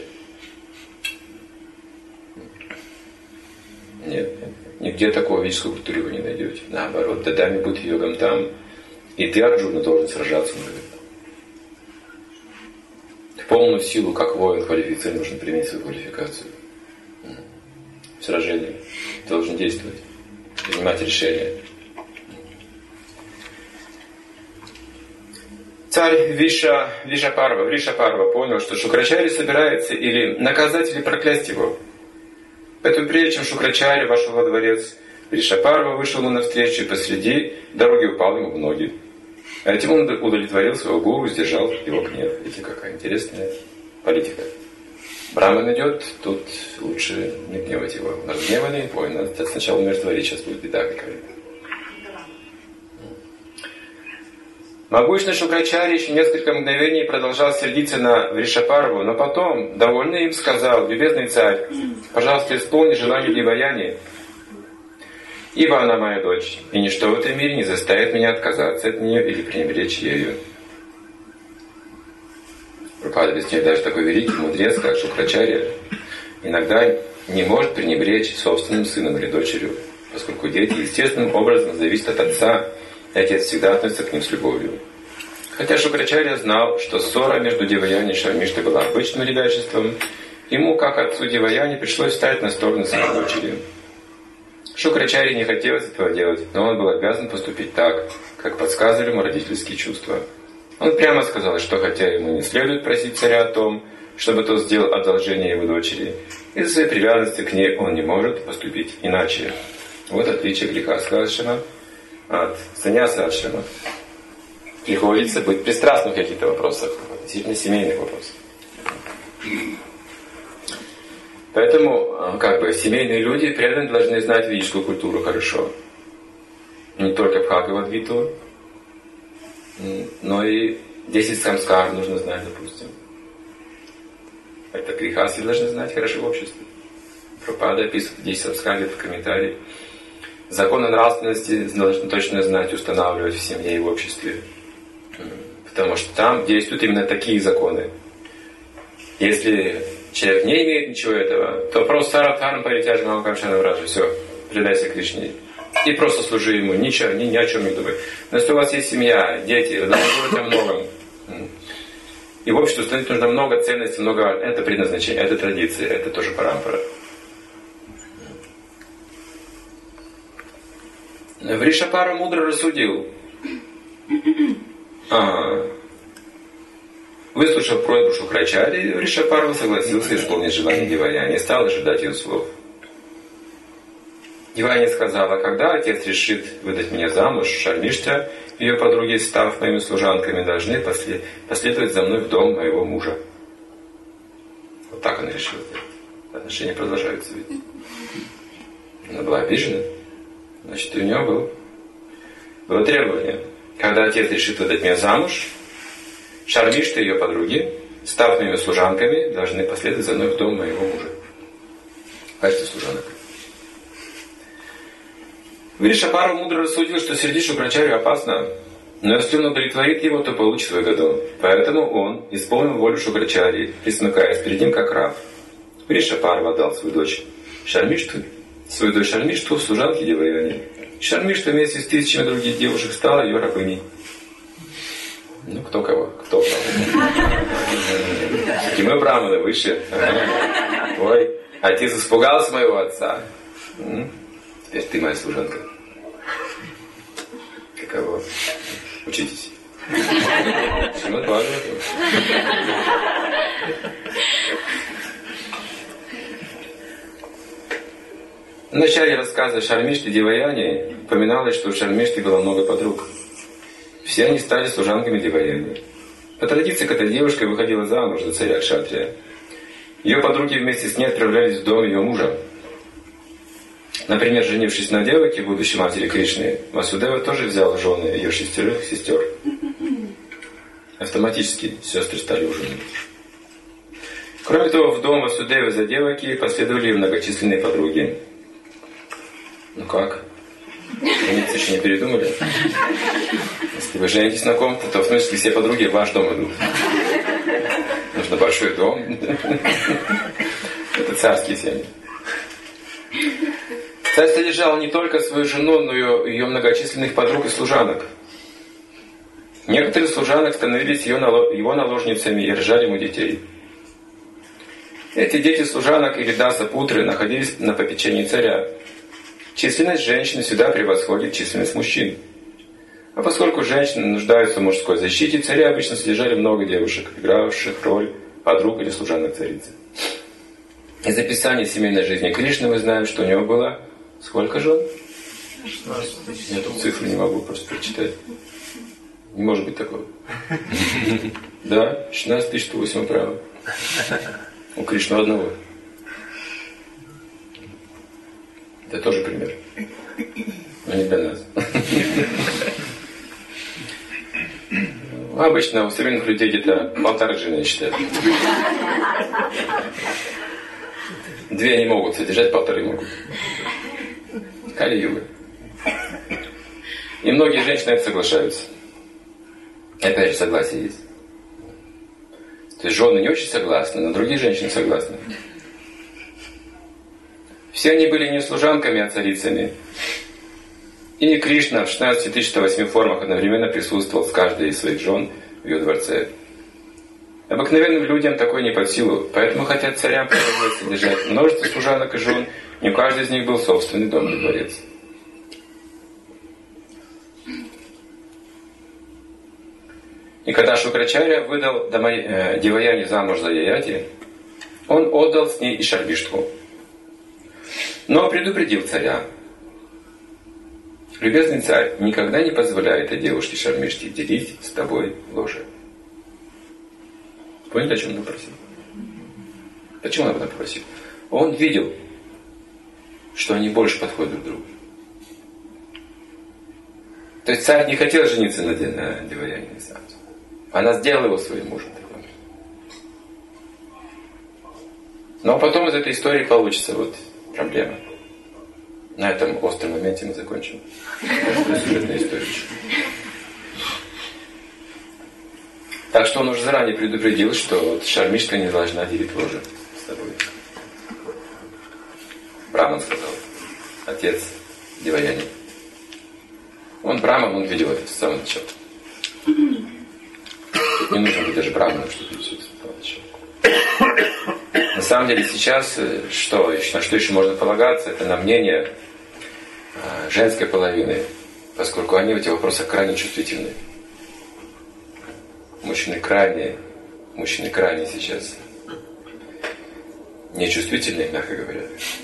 Нет, нигде такого в ведической культуре вы не найдете. Наоборот, дадами будь йогам там, и ты, Арджуна, должен сражаться. В полную силу, как воин квалифицирован, нужно применить свою квалификацию. В сражении должен действовать, принимать решения. Царь Вришапарва понял, что Шукрачарья собирается или наказать, или проклясть его. Поэтому прежде чем Шукрачарья вошел во дворец, Вришапарва вышел ему навстречу, и посреди дороги упал ему в ноги. А этим он удовлетворил своего гуру, сдержал его гнев. Видите, какая интересная политика. Браман идет, тут лучше не гневать его. Он разгневанный, ой, надо сначала умиротворить, сейчас будет беда какая-то. Могущный Шукрачарья еще несколько мгновений продолжал сердиться на Вришапарву, но потом, довольный им, сказал: «Любезный царь, пожалуйста, исполни желание Деваяни, ибо она моя дочь, и ничто в этом мире не заставит меня отказаться от нее или пренебречь ею». Прабхупада объясняет, даже такой великий мудрец, как Шукрачарья, иногда не может пренебречь собственным сыном или дочерью, поскольку дети естественным образом зависят от отца, и отец всегда относится к ним с любовью. Хотя Шукрачарья знал, что ссора между Деваяни и Шармиштой была обычным ребячеством, ему, как отцу Деваяни, пришлось встать на сторону своей дочери. Шукрачарье не хотелось этого делать, но он был обязан поступить так, как подсказывали ему родительские чувства. Он прямо сказал, что хотя ему не следует просить царя о том, чтобы тот сделал одолжение его дочери, из-за своей привязанности к ней он не может поступить иначе. Вот отличие грехастхого ашрама от саньяса ашрама. Приходится быть пристрастным в каких-то вопросах, относительно семейных вопросов. Поэтому, семейные люди преданно должны знать ведическую культуру хорошо. Не только Бхагавад-гиту, но и 10 самскар нужно знать, допустим. Это грехасты должны знать хорошо в обществе. Прабхупада описывает здесь в Самскаре, в комментарии. Законы нравственности должны точно знать, устанавливать в семье и в обществе. Потому что там действуют именно такие законы. Если человек не имеет ничего этого, то просто сарадхарам паритяжам авакамшанам раджа, все, предайся Кришне. И просто служи ему, ничего, ни о чем не думай. Но если у вас есть семья, дети, вы должны думать о многом. И в обществе установить нужно много ценностей, много... Это предназначение, это традиция, это тоже парампара. Вришапара мудро рассудил. Выслушав просьбу Шукрачари, Вришапара согласился исполнить желание Деваяни и стал ожидать ее слов. Деваяни сказала: когда отец решит выдать меня замуж, Шармиштха и ее подруги, став моими служанками, должны последовать за мной в дом моего мужа. Вот так она решила. Отношения продолжаются ведь. Она была обижена. Значит, у нее было требование. Когда отец решит выдать меня замуж, Шармиштха и ее подруги, став моими служанками, должны последовать за мной в дом моего мужа. В качестве служанок. Вришапара мудро рассудил, что сердить Шукрачарью опасно, но если он удовлетворит его, то получит выгоду. Поэтому он исполнил волю Шукрачарьи, присмыкаясь перед ним как раб. Вришапара отдал свою дочь Шармиштху в служанке Деваяни. Шармиштха вместе с тысячами других девушек стала ее рабыней. Ну, кто кого? Кто кого? И мы браманы выше. Ой, отец испугался моего отца. Теперь ты моя служанка. Каково? Учитесь. Шримад Бхагаватам. В начале рассказа Шармишты Деваяни упоминалось, что у Шармишты было много подруг. Все они стали служанками Деваяни. По традиции, когда девушка выходила замуж за царя Кшатрия, ее подруги вместе с ней отправлялись в дом ее мужа. Например, женившись на Деваке, будущей матери Кришны, Васудева тоже взял в жены ее 6 сестер. Автоматически сестры стали уже женами. Кроме того, в дом Васудевы за Деваки последовали многочисленные подруги. Ну как? Жениться еще не передумали? Если вы женитесь на ком-то, то в смысле все подруги в ваш дом идут. Нужно большой дом. Это царские семьи. Царь содержал не только свою жену, но и ее многочисленных подруг и служанок. Некоторые служанок становились его наложницами и рожали ему детей. Эти дети служанок или даса-путры находились на попечении царя. Численность женщин всегда превосходит численность мужчин. А поскольку женщины нуждаются в мужской защите, цари обычно содержали много девушек, игравших роль подруг или служанок царицы. Из описания семейной жизни Кришны мы знаем, что у него было сколько жен? 16 тысяч. Я тут цифры не могу просто прочитать. Не может быть такого. Да, 16 108 право. У Кришны одного. Это тоже пример. Но не для нас. Обычно у современных людей где-то 1,5 жены считают. 2 не могут содержать, 1,5 могут. Кали-юга. И многие женщины на это соглашаются. Опять же, согласие есть. То есть жены не очень согласны, но другие женщины согласны. Все они были не служанками, а царицами. И Кришна в 16 108 формах одновременно присутствовал с каждой из своих жен в ее дворце. Обыкновенным людям такое не под силу, поэтому хотя царям приходилось содержать множество служанок и жен, не у каждой из них был собственный дом или дворец. И когда Шукрачарья выдал Деваяни замуж за Яяти, он отдал с ней и Шармиштху. Но предупредил царя: «Любезный царь, никогда не позволяй этой девушке Шармиште делить с тобой ложе». Поняли, о чем он попросил? Почему он об этом попросил? Он видел, что они больше подходят друг к другу. То есть царь не хотел жениться на Деваяни. Она сделала его своим мужем. Но потом из этой истории получится вот проблема. На этом остром моменте мы закончим. Сюжетная история. Так что он уже заранее предупредил, что вот Шармишка не должна делить ложи с тобой. Браман сказал. Отец Деваяни. Он Браман, он видел это с самого начала. Не нужно быть даже Браманом, чтобы видеть это с самого начала. На самом деле сейчас, на что еще можно полагаться, это на мнение женской половины, поскольку они в этих вопросах крайне чувствительны. Мужчины крайне сейчас нечувствительные, мягко говоря.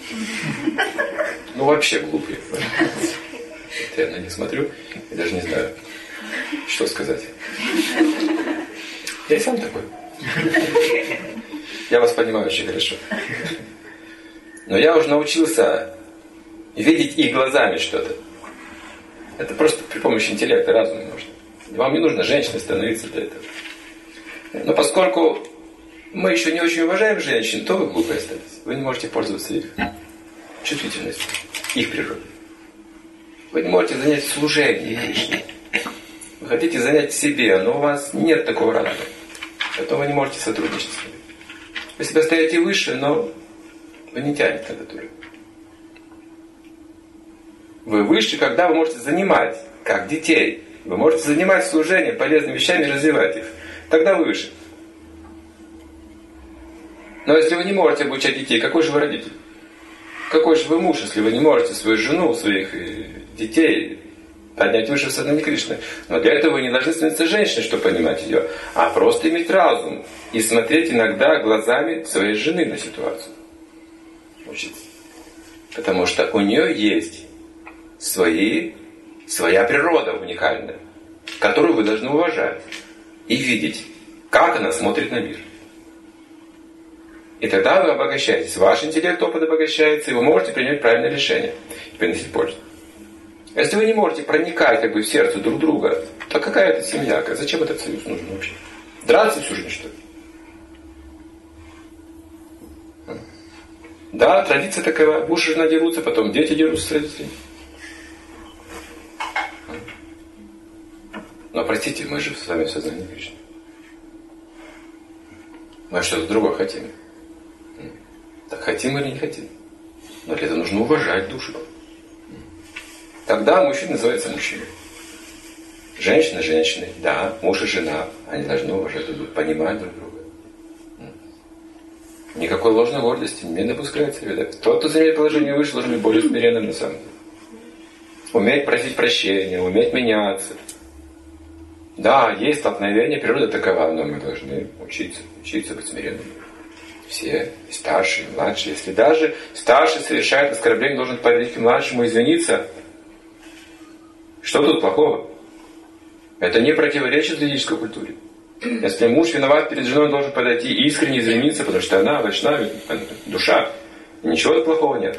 Ну, вообще глупые. Я на них смотрю и даже не знаю, что сказать. Я и сам такой. Я вас понимаю очень хорошо. Но я уже научился видеть их глазами что-то. Это просто при помощи интеллекта, разума можно. Вам не нужно женщиной становиться для этого. Но поскольку мы еще не очень уважаем женщин, то вы глупые остались. Вы не можете пользоваться их чувствительностью, их природой. Вы не можете занять служение Кришне. Вы хотите занять себе, но у вас нет такого разума. Поэтому вы не можете сотрудничать с ними. Вы себя стоите выше, но вы не тянете на этот уровень. Вы выше, когда вы можете занимать, как детей. Вы можете занимать служением, полезными вещами, развивать их. Тогда вы выше. Но если вы не можете обучать детей, какой же вы родитель? Какой же вы муж, если вы не можете свою жену, своих детей поднять выше в сознании Кришны? Но для этого вы не должны становиться женщиной, чтобы понимать ее, а просто иметь разум и смотреть иногда глазами своей жены на ситуацию. Учиться. Потому что у нее есть своя природа уникальная, которую вы должны уважать и видеть, как она смотрит на мир. И тогда вы обогащаетесь. Ваш интеллект, опыт обогащается, и вы можете принять правильное решение и приносить пользу. Если вы не можете проникать в сердце друг друга, то какая это семья? Зачем этот союз нужен вообще? Драться всю жизнь, что ли? Да, традиция такова. Муж и жена дерутся, потом дети дерутся с родителями. Но простите, мы же с вами в сознании Кришны. Мы что-то другое хотим. Так хотим или не хотим. Но для этого нужно уважать душу. Тогда мужчина называется мужчиной. Женщина женщиной. Да, муж и жена. Они должны уважать друг друга, понимать друг друга. Никакой ложной гордости не допускается. Тот, кто занимает положение выше, должен быть более смиренным на самом деле. Уметь просить прощения, уметь меняться. Да, есть столкновение, природа такова, но мы должны учиться быть смиренными. Все, и старшие, и младшие. Если даже старший совершает оскорбление, должен подойти к младшему извиниться. Что тут плохого? Это не противоречит ведической культуре. Если муж виноват перед женой, он должен подойти и искренне извиниться, потому что она вайшнави, душа. Ничего плохого нет.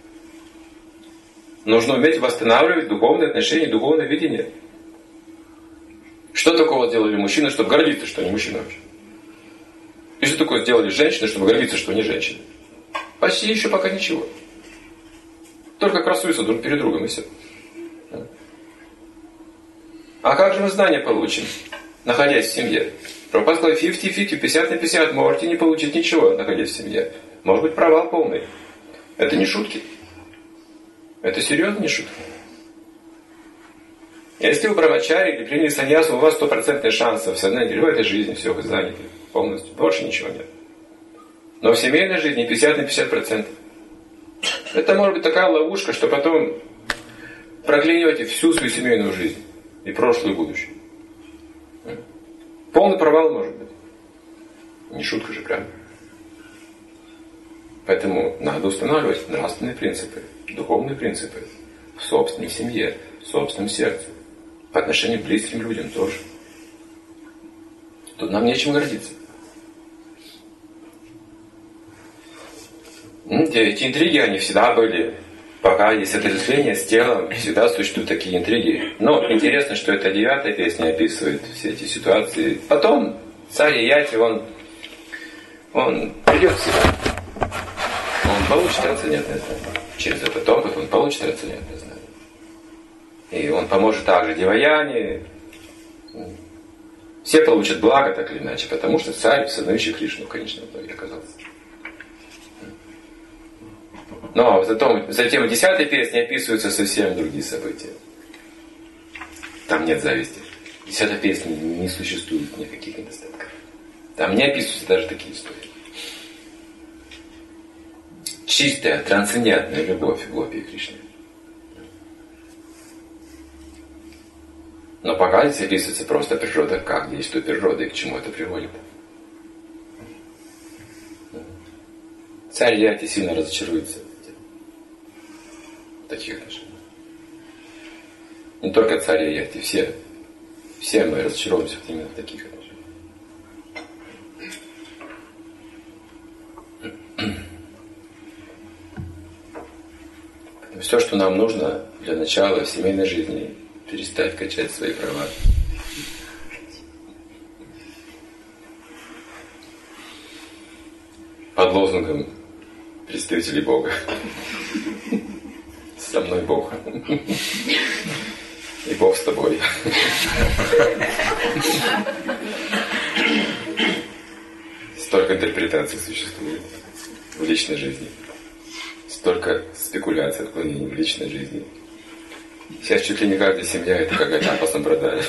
Нужно уметь восстанавливать духовные отношения, духовное видение. Что такого сделали мужчины, чтобы гордиться, что они мужчины вообще? И что такое сделали женщины, чтобы гордиться, что они женщины? Почти еще пока ничего. Только красуются друг перед другом и все. А как же мы знания получим, находясь в семье? Прабхупада сказал 50-50, 50 на 50. Можете не получить ничего, находясь в семье. Может быть провал полный. Это не шутки. Это серьезно не шутки. Если вы брамачари или приняли саньясу, у вас 100% шансов в сознании в этой жизни, все, вы заняты полностью. Больше ничего нет. Но в семейной жизни 50 на 50%. Это может быть такая ловушка, что потом проклянете всю свою семейную жизнь. И прошлое, и будущее. Полный провал может быть. Не шутка же прям. Поэтому надо устанавливать нравственные принципы, духовные принципы в собственной семье, в собственном сердце. По отношению к близким людям тоже. Тут нам нечем гордиться. Эти интриги, они всегда были. Пока есть отождествление с телом, всегда существуют такие интриги. Но интересно, что эта 9-я песня описывает все эти ситуации. Потом царь Яти, он придет в себя. Он получит трансцендентное знание. Через этот опыт он получит трансцендентное знание. И он поможет также Деваяне. Все получат благо, так или иначе, потому что царь, сознающий Кришну, в конечном итоге оказался. Но затем в 10-й песне описываются совсем другие события. Там нет зависти. В 10-й песне не существует никаких недостатков. Там не описываются даже такие истории. Чистая, трансцендентная любовь к Гопи и Кришне. Но пока здесь описывается просто природа, как действует природа и к чему это приводит. Царь Яти сильно разочаруется в таких отношениях. Не только царь Яти, все мы разочаруемся именно в таких отношениях. Все, что нам нужно для начала в семейной жизни, перестать качать свои права. Под лозунгом представителей Бога. Со мной Бог. И Бог с тобой. Столько интерпретаций существует в личной жизни. Столько спекуляций, отклонений в личной жизни. Сейчас чуть ли не каждая семья это какая-то опасная брода.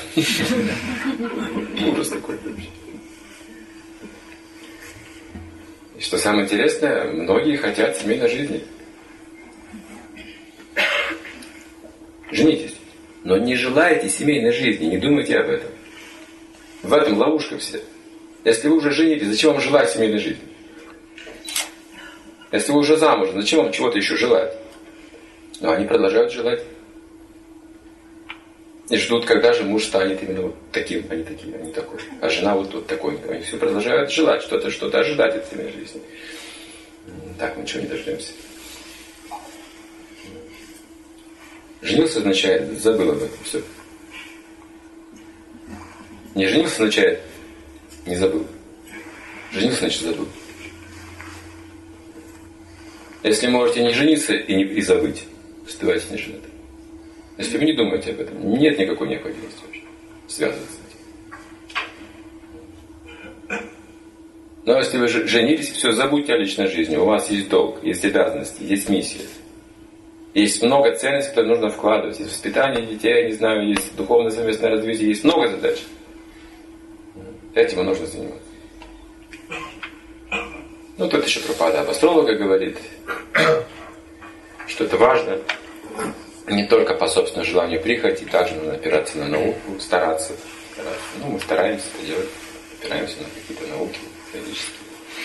Ужас такой вообще. И что самое интересное, многие хотят семейной жизни. Женитесь, но не желаете семейной жизни, не думайте об этом. В этом ловушка вся. Если вы уже женились, зачем вам желать семейной жизни? Если вы уже замужем, зачем вам чего-то еще желать? Но они продолжают желать. И ждут, когда же муж станет именно вот таким, а не таким, а не такой. А жена вот такой. Они все продолжают желать что-то ожидать от семейной жизни. Так мы ничего не дождемся. Женился означает, забыл об этом, все. Не женился означает, не забыл. Женился, значит, забыл. Если можете не жениться и забыть, оставайтесь не женаты. Если вы не думаете об этом, нет никакой необходимости вообще связываться с этим. Но если вы женились, все, забудьте о личной жизни. У вас есть долг, есть обязанности, есть миссия. Есть много ценностей, которые нужно вкладывать. Есть воспитание детей, не знаю, есть духовное совместное развитие, есть много задач. Этим нужно заниматься. Ну, тут еще Прабхупада об астрологах говорит, что это важно. Не только по собственному желанию прихоти, также нужно опираться на науку, стараться. Ну, мы стараемся это делать, опираемся на какие-то науки физические.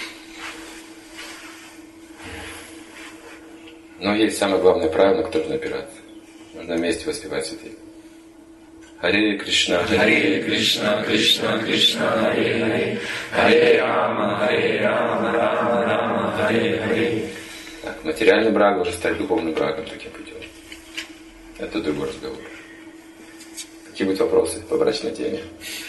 Но есть самое главное правило, на которое нужно опираться. Нужно вместе воспевать святых. Харе Кришна, Харе Кришна, Кришна, Кришна, Харе Харе, Харе Рама, Рама, Рама, Харе Харе. Так, материальный брак должен стать духовным браком таким путем. Это другой разговор. Какие будут вопросы по брачной теме?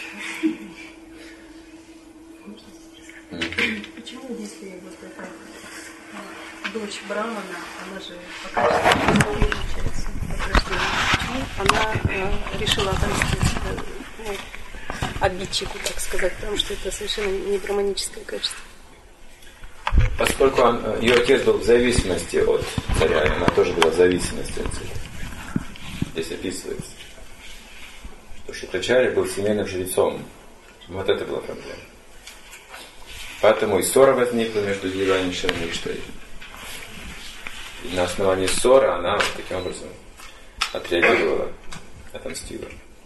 Почему, если вот эта дочь Брамана, она же покажется, получается, почему она решила отомстить обидчику, так сказать, потому что это совершенно не браманическое качество? Поскольку ее отец был в зависимости от царя, и она тоже была в зависимости от царя. Здесь описывается. Потому что Шукрачарья был семейным жрецом. Вот это была проблема. Поэтому и ссора возникла между Девой и Шармиштой. И на основании ссоры она вот таким образом отреагировала, отомстила.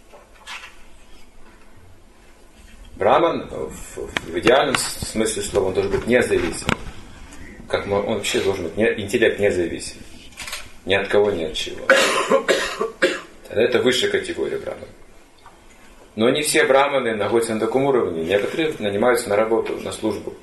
Браман в идеальном смысле слова он должен быть независим. Как он вообще должен быть интеллект независим. Ни от кого, ни от чего. Тогда это высшая категория брамана. Но не все браманы находятся на таком уровне. Некоторые нанимаются на работу, на службу.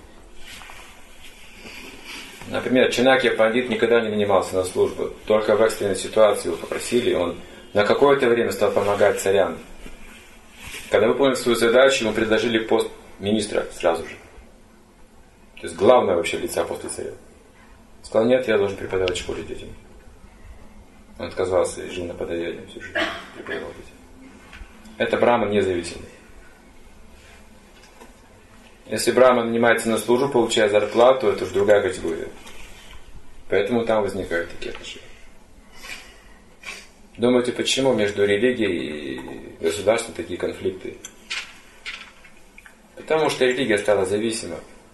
Например, Чанакья Пандит никогда не нанимался на службу. Только в экстренной ситуации его попросили, и он на какое-то время стал помогать царям. Когда выполнил свою задачу, ему предложили пост министра сразу же. То есть главное вообще лица после царя. Сказал, нет, я должен преподавать в школе детям. Он отказался и жил на подаянии всю жизнь, преподавал детям. Это браман независимый. Если браман нанимается на службу, получая зарплату, это уже другая категория. Поэтому там возникают такие отношения. Думаете, почему между религией и государством такие конфликты? Потому что религия стала зависима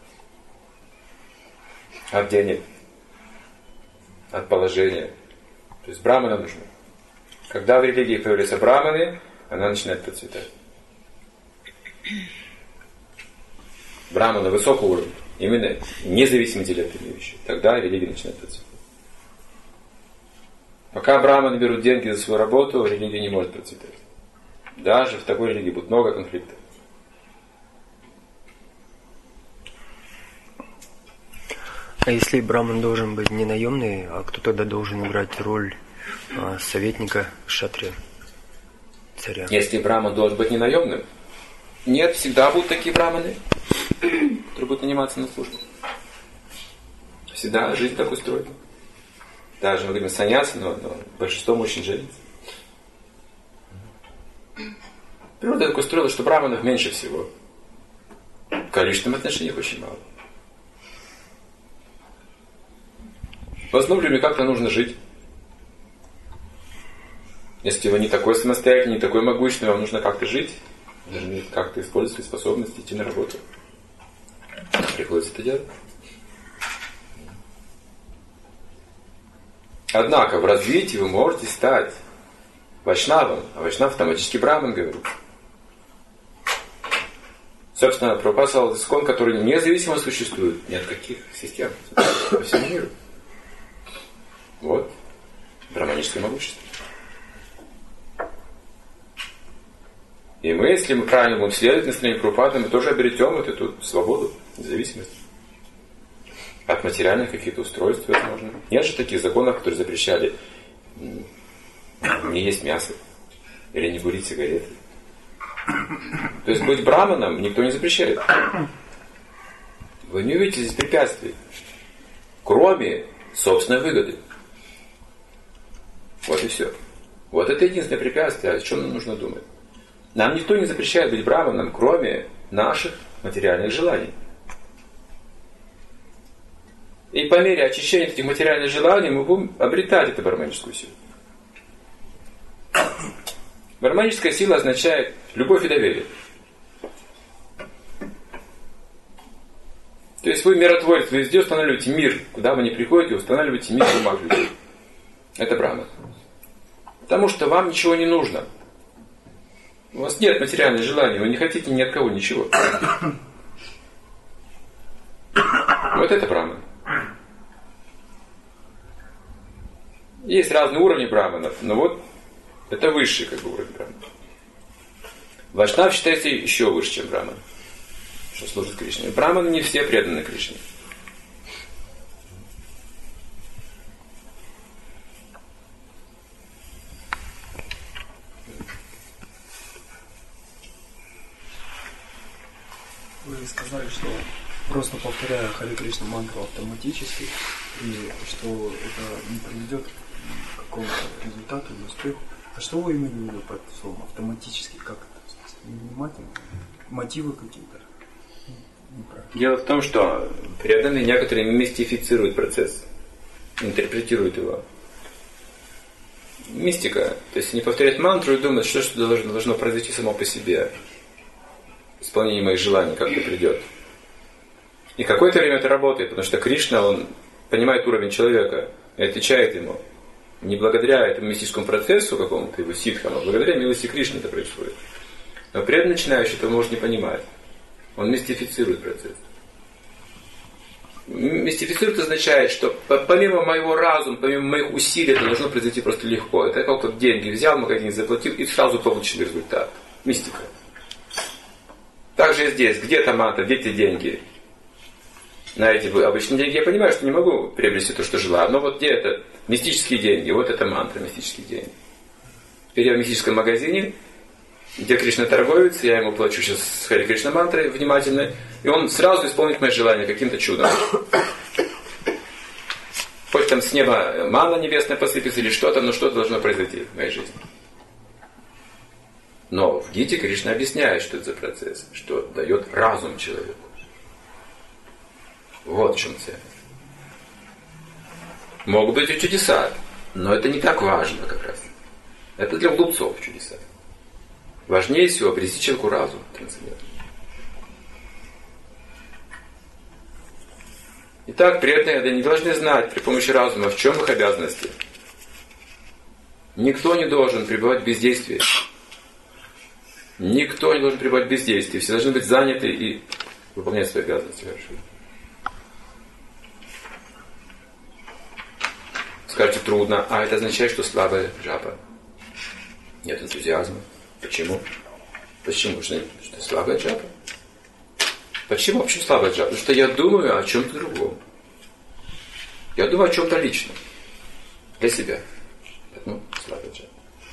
от денег, от положения. То есть брамана нужно. Когда в религии появляются браманы, она начинает процветать. Брамана высокого уровня, именно независимый интеллект имеющий, тогда религия начинает процветать. Пока браманы берут деньги за свою работу, религия не может процветать. Даже в такой религии будет много конфликтов. А если браман должен быть не наемный, а кто тогда должен играть роль советника шатрия, царя? Если браман должен быть не наемным, нет, всегда будут такие браманы, которые будут наниматься на службу. Всегда жизнь так устроена. Даже мы говорим саньясы, но большинство мужчин женится. Природа так устроила, что браманов меньше всего. В количественном отношении их очень мало. В основном как-то нужно жить. Если вы не такой самостоятельный, не такой могущественный, вам нужно как-то жить, должны как-то использовать свои способности, идти на работу. Приходится это делать. Однако в развитии вы можете стать вайшнавом, а вайшнав автоматически браман говорит. Собственно, Прабхупада сказал искон, который независимо существует ни от каких систем по всему миру. Вот, браманическое могущество. И мы, если мы правильно будем следовать настроению Прабхупады, мы тоже обретем вот эту свободу, независимость от материальных каких-то устройств, возможно. Нет же таких законов, которые запрещали не есть мясо или не курить сигареты. То есть быть браманом никто не запрещает. Вы не увидите здесь препятствий, кроме собственной выгоды. Вот и все. Вот это единственное препятствие, о чем нам нужно думать. Нам никто не запрещает быть браманом, кроме наших материальных желаний. И по мере очищения этих материальных желаний мы будем обретать эту браманическую силу. Браманическая сила означает любовь и доверие. То есть вы миротворец, вы везде устанавливаете мир. Куда вы ни приходите, устанавливаете мир в умах людей. Это браман. Потому что вам ничего не нужно. У вас нет материальных желаний, вы не хотите ни от кого ничего. Вот это браман. Есть разные уровни браманов, но вот это высший уровень брамана. Вайшнав считается еще выше, чем браман, что служит Кришне. Браманы не все преданы Кришне. Вы сказали, что просто повторяя Харе Кришна мантру автоматически, и что это не приведет к какому-то результату или успеху. А что вы имели в виду под словом автоматически? Как это? Внимательно? Мотивы какие-то? Дело в том, что преданные некоторые мистифицируют процесс, интерпретируют его. Мистика. То есть они повторяют мантру и думают, что должно произойти само по себе. Исполнение моих желаний как-то придет. И какое-то время это работает, потому что Кришна, он понимает уровень человека и отвечает ему. Не благодаря этому мистическому процессу какому-то, его ситхам, а благодаря милости Кришны это происходит. Но преданный начинающий это может не понимать. Он мистифицирует процесс. Мистифицирует означает, что помимо моего разума, помимо моих усилий, это должно произойти просто легко. Это как вот деньги взял, в магазине заплатил и сразу получил результат. Мистика. Также и здесь, где-то мантра, где те деньги. На эти обычные деньги я понимаю, что не могу приобрести то, что желаю. Но вот где это мистические деньги, вот это мантра, мистические деньги. Теперь я в мистическом магазине, где Кришна торговец, я ему плачу сейчас с Харе Кришна мантрой внимательно, и он сразу исполнит мои желания каким-то чудом. Хоть там с неба манна небесная посыпется или что-то, но что-то должно произойти в моей жизни. Но в Гите Кришна объясняет, что это за процесс, что дает разум человеку. Вот в чем цель. Могут быть и чудеса, но это не так важно как раз. Это для глупцов чудеса. Важнее всего обрести человеку разум трансцендентный. Итак, преданные они должны знать при помощи разума, в чем их обязанности. Никто не должен пребывать в бездействии. Никто не должен пребывать в бездействии. Все должны быть заняты и выполнять свои обязанности. Хорошо. Скажете, трудно, а это означает, что слабая джапа. Нет энтузиазма. Почему? Почему? Что слабая джапа? Почему вообще слабая джапа? Потому что я думаю о чем-то другом. Я думаю о чем-то личном. Для себя. Поэтому слабая джапа.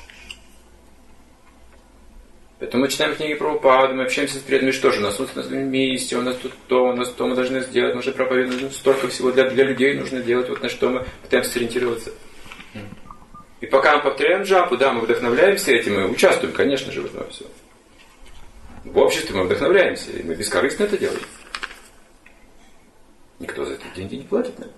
Поэтому мы читаем книги Прабхупады, мы общаемся с преданными, что же, у нас тут на месте, у нас тут то, у нас то мы должны сделать, нужно проповедовать, столько всего для людей нужно делать, вот на что мы пытаемся сориентироваться. И пока мы повторяем джапу, да, мы вдохновляемся этим, мы участвуем, конечно же, в этом все. В обществе мы вдохновляемся, и мы бескорыстно это делаем. Никто за это деньги не платит нам.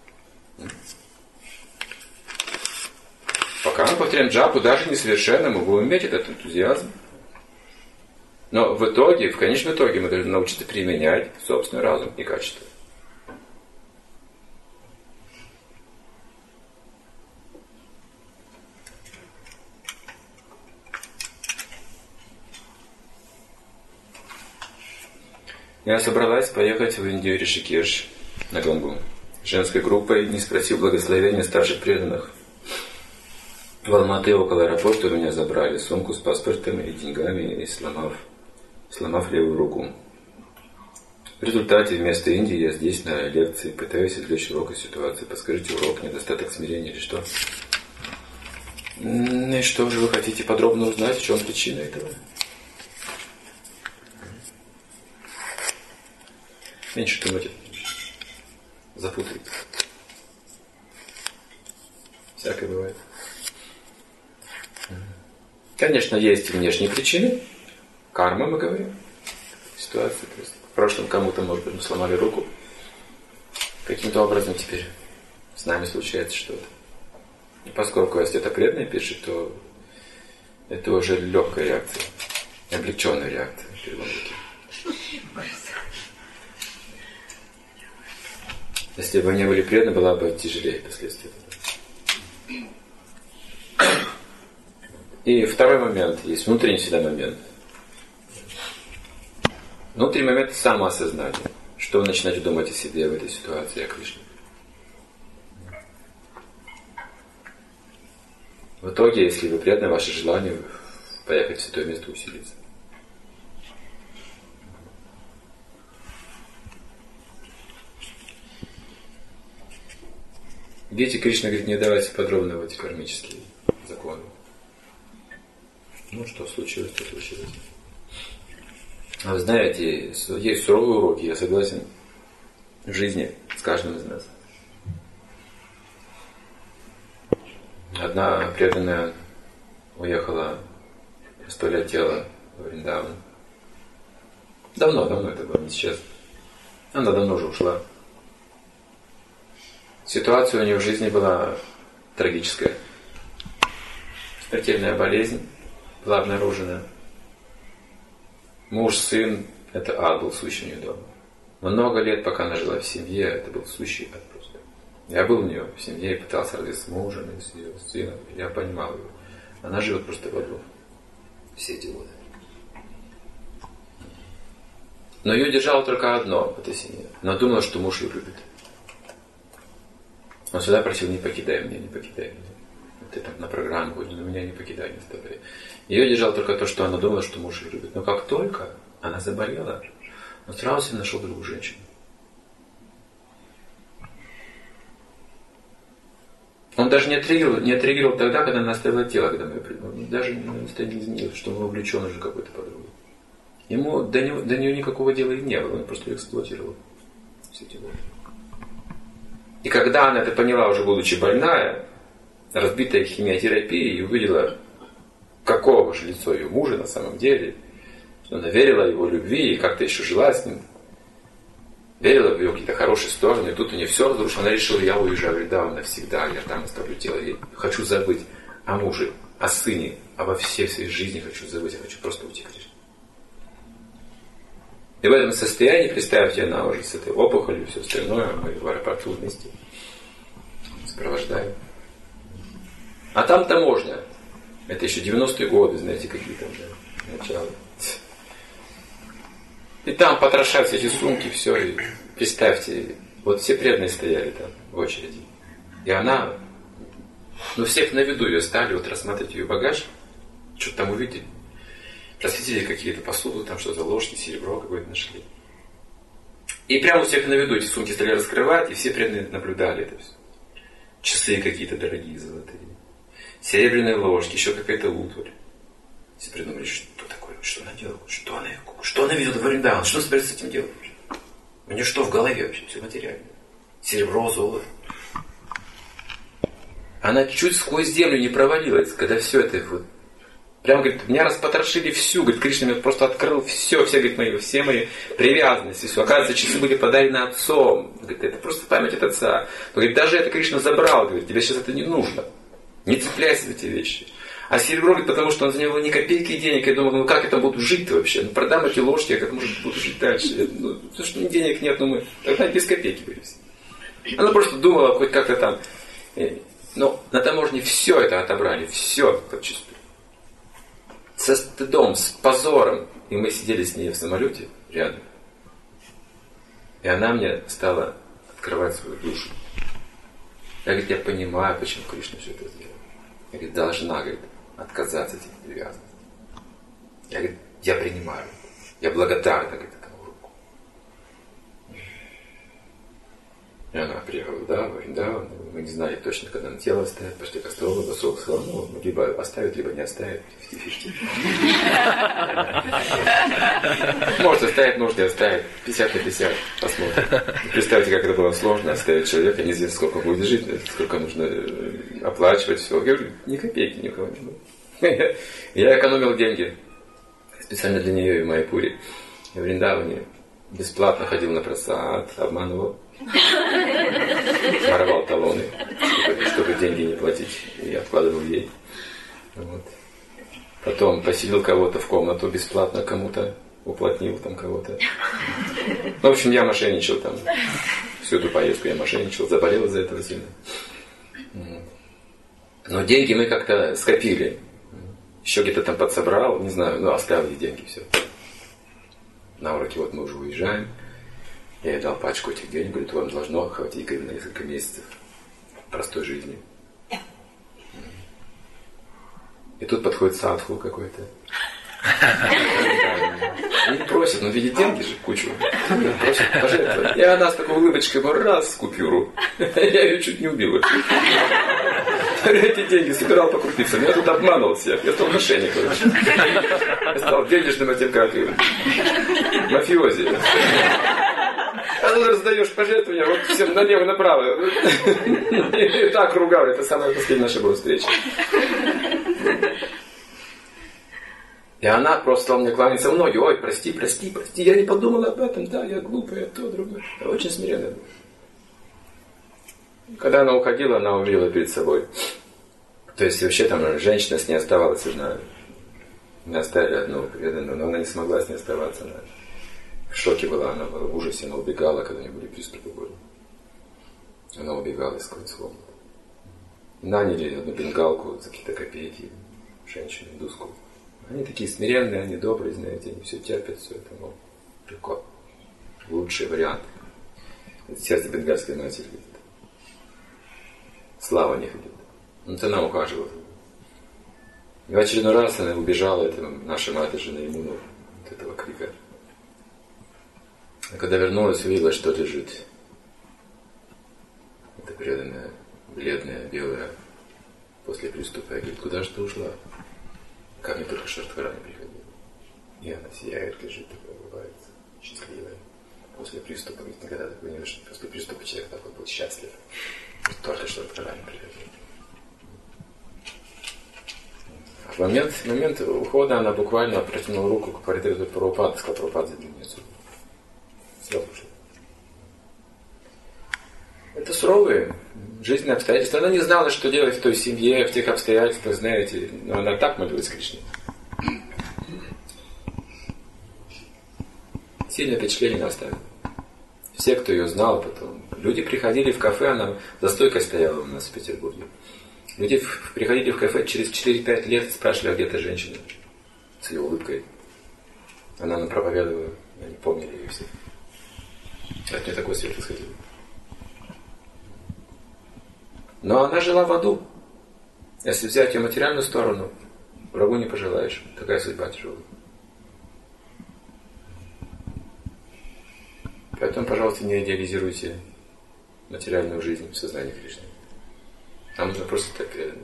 Пока мы повторяем джапу, даже несовершенно, мы будем иметь этот энтузиазм. Но в итоге, в конечном итоге, мы должны научиться применять собственный разум и качество. Я собралась поехать в Индию, Ришикеш, на Гангу. Женской группой, не спросив благословения старших преданных. В Алматы около аэропорта меня забрали сумку с паспортом и деньгами, и сломав левую руку. В результате вместо Индии я здесь на лекции пытаюсь извлечь урок из ситуации. Подскажите, урок, недостаток смирения или что? И что же вы хотите подробно узнать, в чем причина этого? Меньше думайте. Запутает. Всякое бывает. Конечно, есть внешние причины. Карма, мы говорим. Ситуация. То есть в прошлом кому-то, может быть, мы сломали руку. Каким-то образом теперь с нами случается что-то. И поскольку если это преданный пишет, то это уже легкая реакция. Облегченная реакция. Перелом руки. Если бы вы не были преданы, была бы тяжелее последствия. И второй момент, есть внутренний всегда момент. Внутренний момент – это самоосознание. Что вы начинаете думать о себе в этой ситуации, о Кришне. В итоге, если вы преданы, ваше желание поехать в святое место усилится. Видите, Кришна говорит, не давайте подробно в эти кармические законы. Ну, что случилось, то случилось. А вы знаете, есть суровые уроки, я согласен, в жизни с каждым из нас. Одна преданная уехала оставлять тело в Вриндаван. Давно это было, не сейчас. Она давно уже ушла. Ситуация у нее в жизни была трагическая. Смертельная болезнь была обнаружена. Муж, сын, это ад был сущий у нее дома. Много лет, пока она жила в семье, это был сущий ад просто. Я был у нее в семье и пытался родиться с мужем и с ее сыном. Я понимал ее. Она живет просто в аду. Все эти годы. Но ее держало только одно в этой семье. Она думала, что муж ее любит. Он всегда просил, не покидай меня, не покидай меня. Ты там на программу ходишь, но меня не покидай, не оставляй. Ее держало только то, что она думала, что муж ее любит. Но как только она заболела, он сразу себе нашел другую женщину. Он даже не отреагировал тогда, когда она оставила тело, когда мы даже не изменил, что он увлечен уже какой-то подругой. Ему до нее никакого дела и не было, он просто ее эксплуатировал все эти годы. И когда она это поняла, уже будучи больная, разбитая химиотерапией, и увидела, какого же лицо ее мужа на самом деле, что она верила его любви и как-то еще жила с ним, верила в его какие-то хорошие стороны, и тут у нее все разрушило. Она решила, я уезжаю в Вриндаван навсегда, я там оставлю тело. Я хочу забыть о муже, о сыне, обо всей своей жизни хочу забыть, я хочу просто уйти к Кришне. И в этом состоянии, представьте, она уже с этой опухолью и все остальное, мы в аэропорту вместе сопровождаем. А там таможня. Это еще 90-е годы, знаете, какие там, да, начало. И там потрошают эти сумки, все, и представьте, вот все преданные стояли там в очереди. И она, всех на виду ее стали, вот рассматривать ее багаж, что-то там увидели. Просветили какие-то посуду, там что-то, ложки, серебро какое-то нашли. И прямо у всех на виду эти сумки стали раскрывать, и все преданные наблюдали это все. Часы какие-то дорогие, золотые. Серебряные ложки, еще какая-то утварь. Все придумали, что такое, что она делала, что она видела в Вриндаван, что она собирается с этим делать? У нее что в голове вообще, все материальное. Серебро, золото. Она чуть сквозь землю не провалилась, когда все это вот. Прямо говорит, меня распотрошили всю, говорит, Кришна мне просто открыл все говорит, все мои привязанности, все. Оказывается, часы были подарены отцом. Говорит, это просто память от отца. Но, говорит, даже это Кришна забрал, говорит, тебе сейчас это не нужно. Не цепляйся за эти вещи. А серебро, говорит, потому что он за него ни копейки денег. Я думал, как это буду жить-то вообще? Продам эти ложки, я как может буду жить дальше? Потому что денег нет, мы тогда без копейки были все. Она просто думала, хоть как-то там. Но на таможне все это отобрали, все подчистую. Со стыдом, с позором. И мы сидели с ней в самолете рядом. И она мне стала открывать свою душу. Я, говорит, я понимаю, почему Кришна все это сделал. Я, говорит, должна, говорит, отказаться от этих привязанностей. Я, говорит, я принимаю. Я благодарна, говорит, этому руку. И она приехала, да, в Вриндаван. Мы не знали точно, когда на тело оставят. Пошли к астрологу, астролог сказал, либо оставят, либо не оставят. 50-50. Может оставить, может не оставить. 50/50. Посмотрим. Представьте, как это было сложно оставить человека, неизвестно, сколько будет жить, сколько нужно оплачивать, все. Я говорю, ни копейки никого не было. Я экономил деньги. Специально для нее и в Майяпуре. В Вриндаване. Бесплатно ходил на просад, обманывал. Воровал талоны, чтобы деньги не платить. И откладывал ей. Вот. Потом поселил кого-то в комнату бесплатно, кому-то уплотнил там кого-то. В общем, я мошенничал там. Всю эту поездку я мошенничал, заболел из-за этого сильно. Но деньги мы как-то скопили. Еще где-то там подсобрал, не знаю, оставил ей деньги, все. На уроке вот мы уже уезжаем. Я ей дал пачку этих денег, говорит, вам должно хватить на несколько месяцев простой жизни. И тут подходит садху какой-то. Не просит, но видит деньги же кучу. Просит пожертвовать. И она с такой улыбочкой ему раз в купюру. Я ее чуть не убил. Эти деньги собирал по крупицам. Я тут обманывал всех. Я стал мошенником. Я стал денежным этим как мафиози. А ты раздаешь пожертвования вот всем налево и направо. И так ругал. Это самая последняя наша была встреча. И она просто стала мне кланяться в ноги. Ой, прости, я не подумала об этом, да, я глупая, то, другое. Я очень смиренная была. Когда она уходила, она увидела перед собой. То есть вообще там женщина с ней оставалась одна. Мы оставили одну преданную, но она не смогла с ней оставаться. Она в шоке была, она была в ужасе, она убегала, когда у нее были приступы боли. Она убегала из комнаты. Наняли одну бенгалку за какие-то копейки, женщину, индуску. Они такие смиренные, они добрые, знаете, они все терпят, все это, легко. Лучший вариант. Это сердце бенгальской матери видит. Слава не ходит. Вот она ухаживала. И в очередной раз она убежала, это наша мать, жена Ямуна, от этого крика. А когда вернулась, увидела, что лежит. Это преданная, бледная, белая, после приступа. Я говорю, куда же ты ушла? Ко мне только Шартхарани приходила. И она сияет, лежит, такая, улыбается, счастливая. после приступа. Ведь никогда такого не вышло. После приступа человек такой был счастлив. Только что правильно приходил. В момент ухода она буквально протянула руку к портрету Прабхупады, сказала: Прабхупада, забери меня отсюда. Сразу ушла. Это суровые жизненные обстоятельства. Она не знала, что делать в той семье, в тех обстоятельствах, знаете. Но она так молилась Кришне. Сильное впечатление оставила. Все, кто ее знал потом. Люди приходили в кафе, она за стойкой стояла у нас в Петербурге. Люди приходили в кафе через 4-5 лет, спрашивали, а где эта женщина? С ее улыбкой. Она нам проповедовала, они помнили ее все. От нее такой свет исходил. Но она жила в аду. Если взять ее материальную сторону, врагу не пожелаешь. Такая судьба тяжелая. Поэтому, пожалуйста, не идеализируйте материальную жизнь в сознании Кришны. Нам нужно просто так преданно.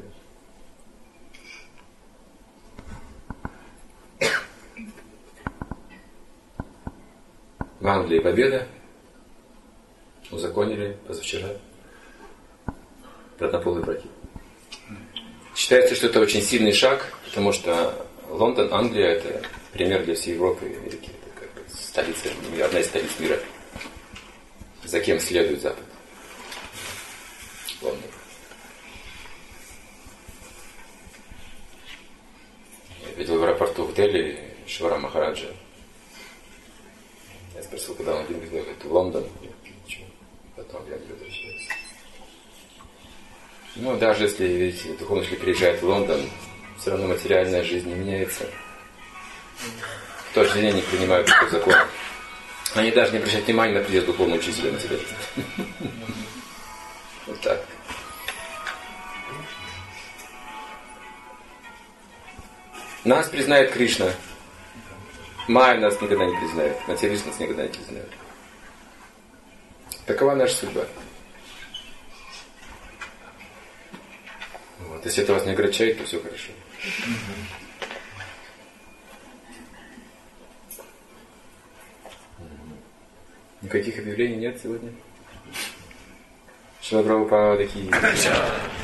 В Англии победа. Узаконили позавчера однополые браки. Считается, что это очень сильный шаг, потому что Лондон, Англия – это пример для всей Европы и Америки. Это как бы столица, одна из столиц мира. За кем следует Запад? Лондон. Я видел в аэропорту в Дели Швара Махараджа. Я спросил, когда он деньги говорит: в Лондон. Ничего. Потом я не возвращаюсь. Ну, даже если, видите, духовный учитель приезжает в Лондон, все равно материальная жизнь не меняется. В тот же день они принимают такой закон. Они даже не обращают внимания на приезд духовного учителя на себя. Вот так. Нас признает Кришна. Майя нас никогда не признает. Материалист нас никогда не признает. Такова наша судьба. Вот. Если это вас не огорчает, то все хорошо. Никаких объявлений нет сегодня? Шила Прабхупада такие.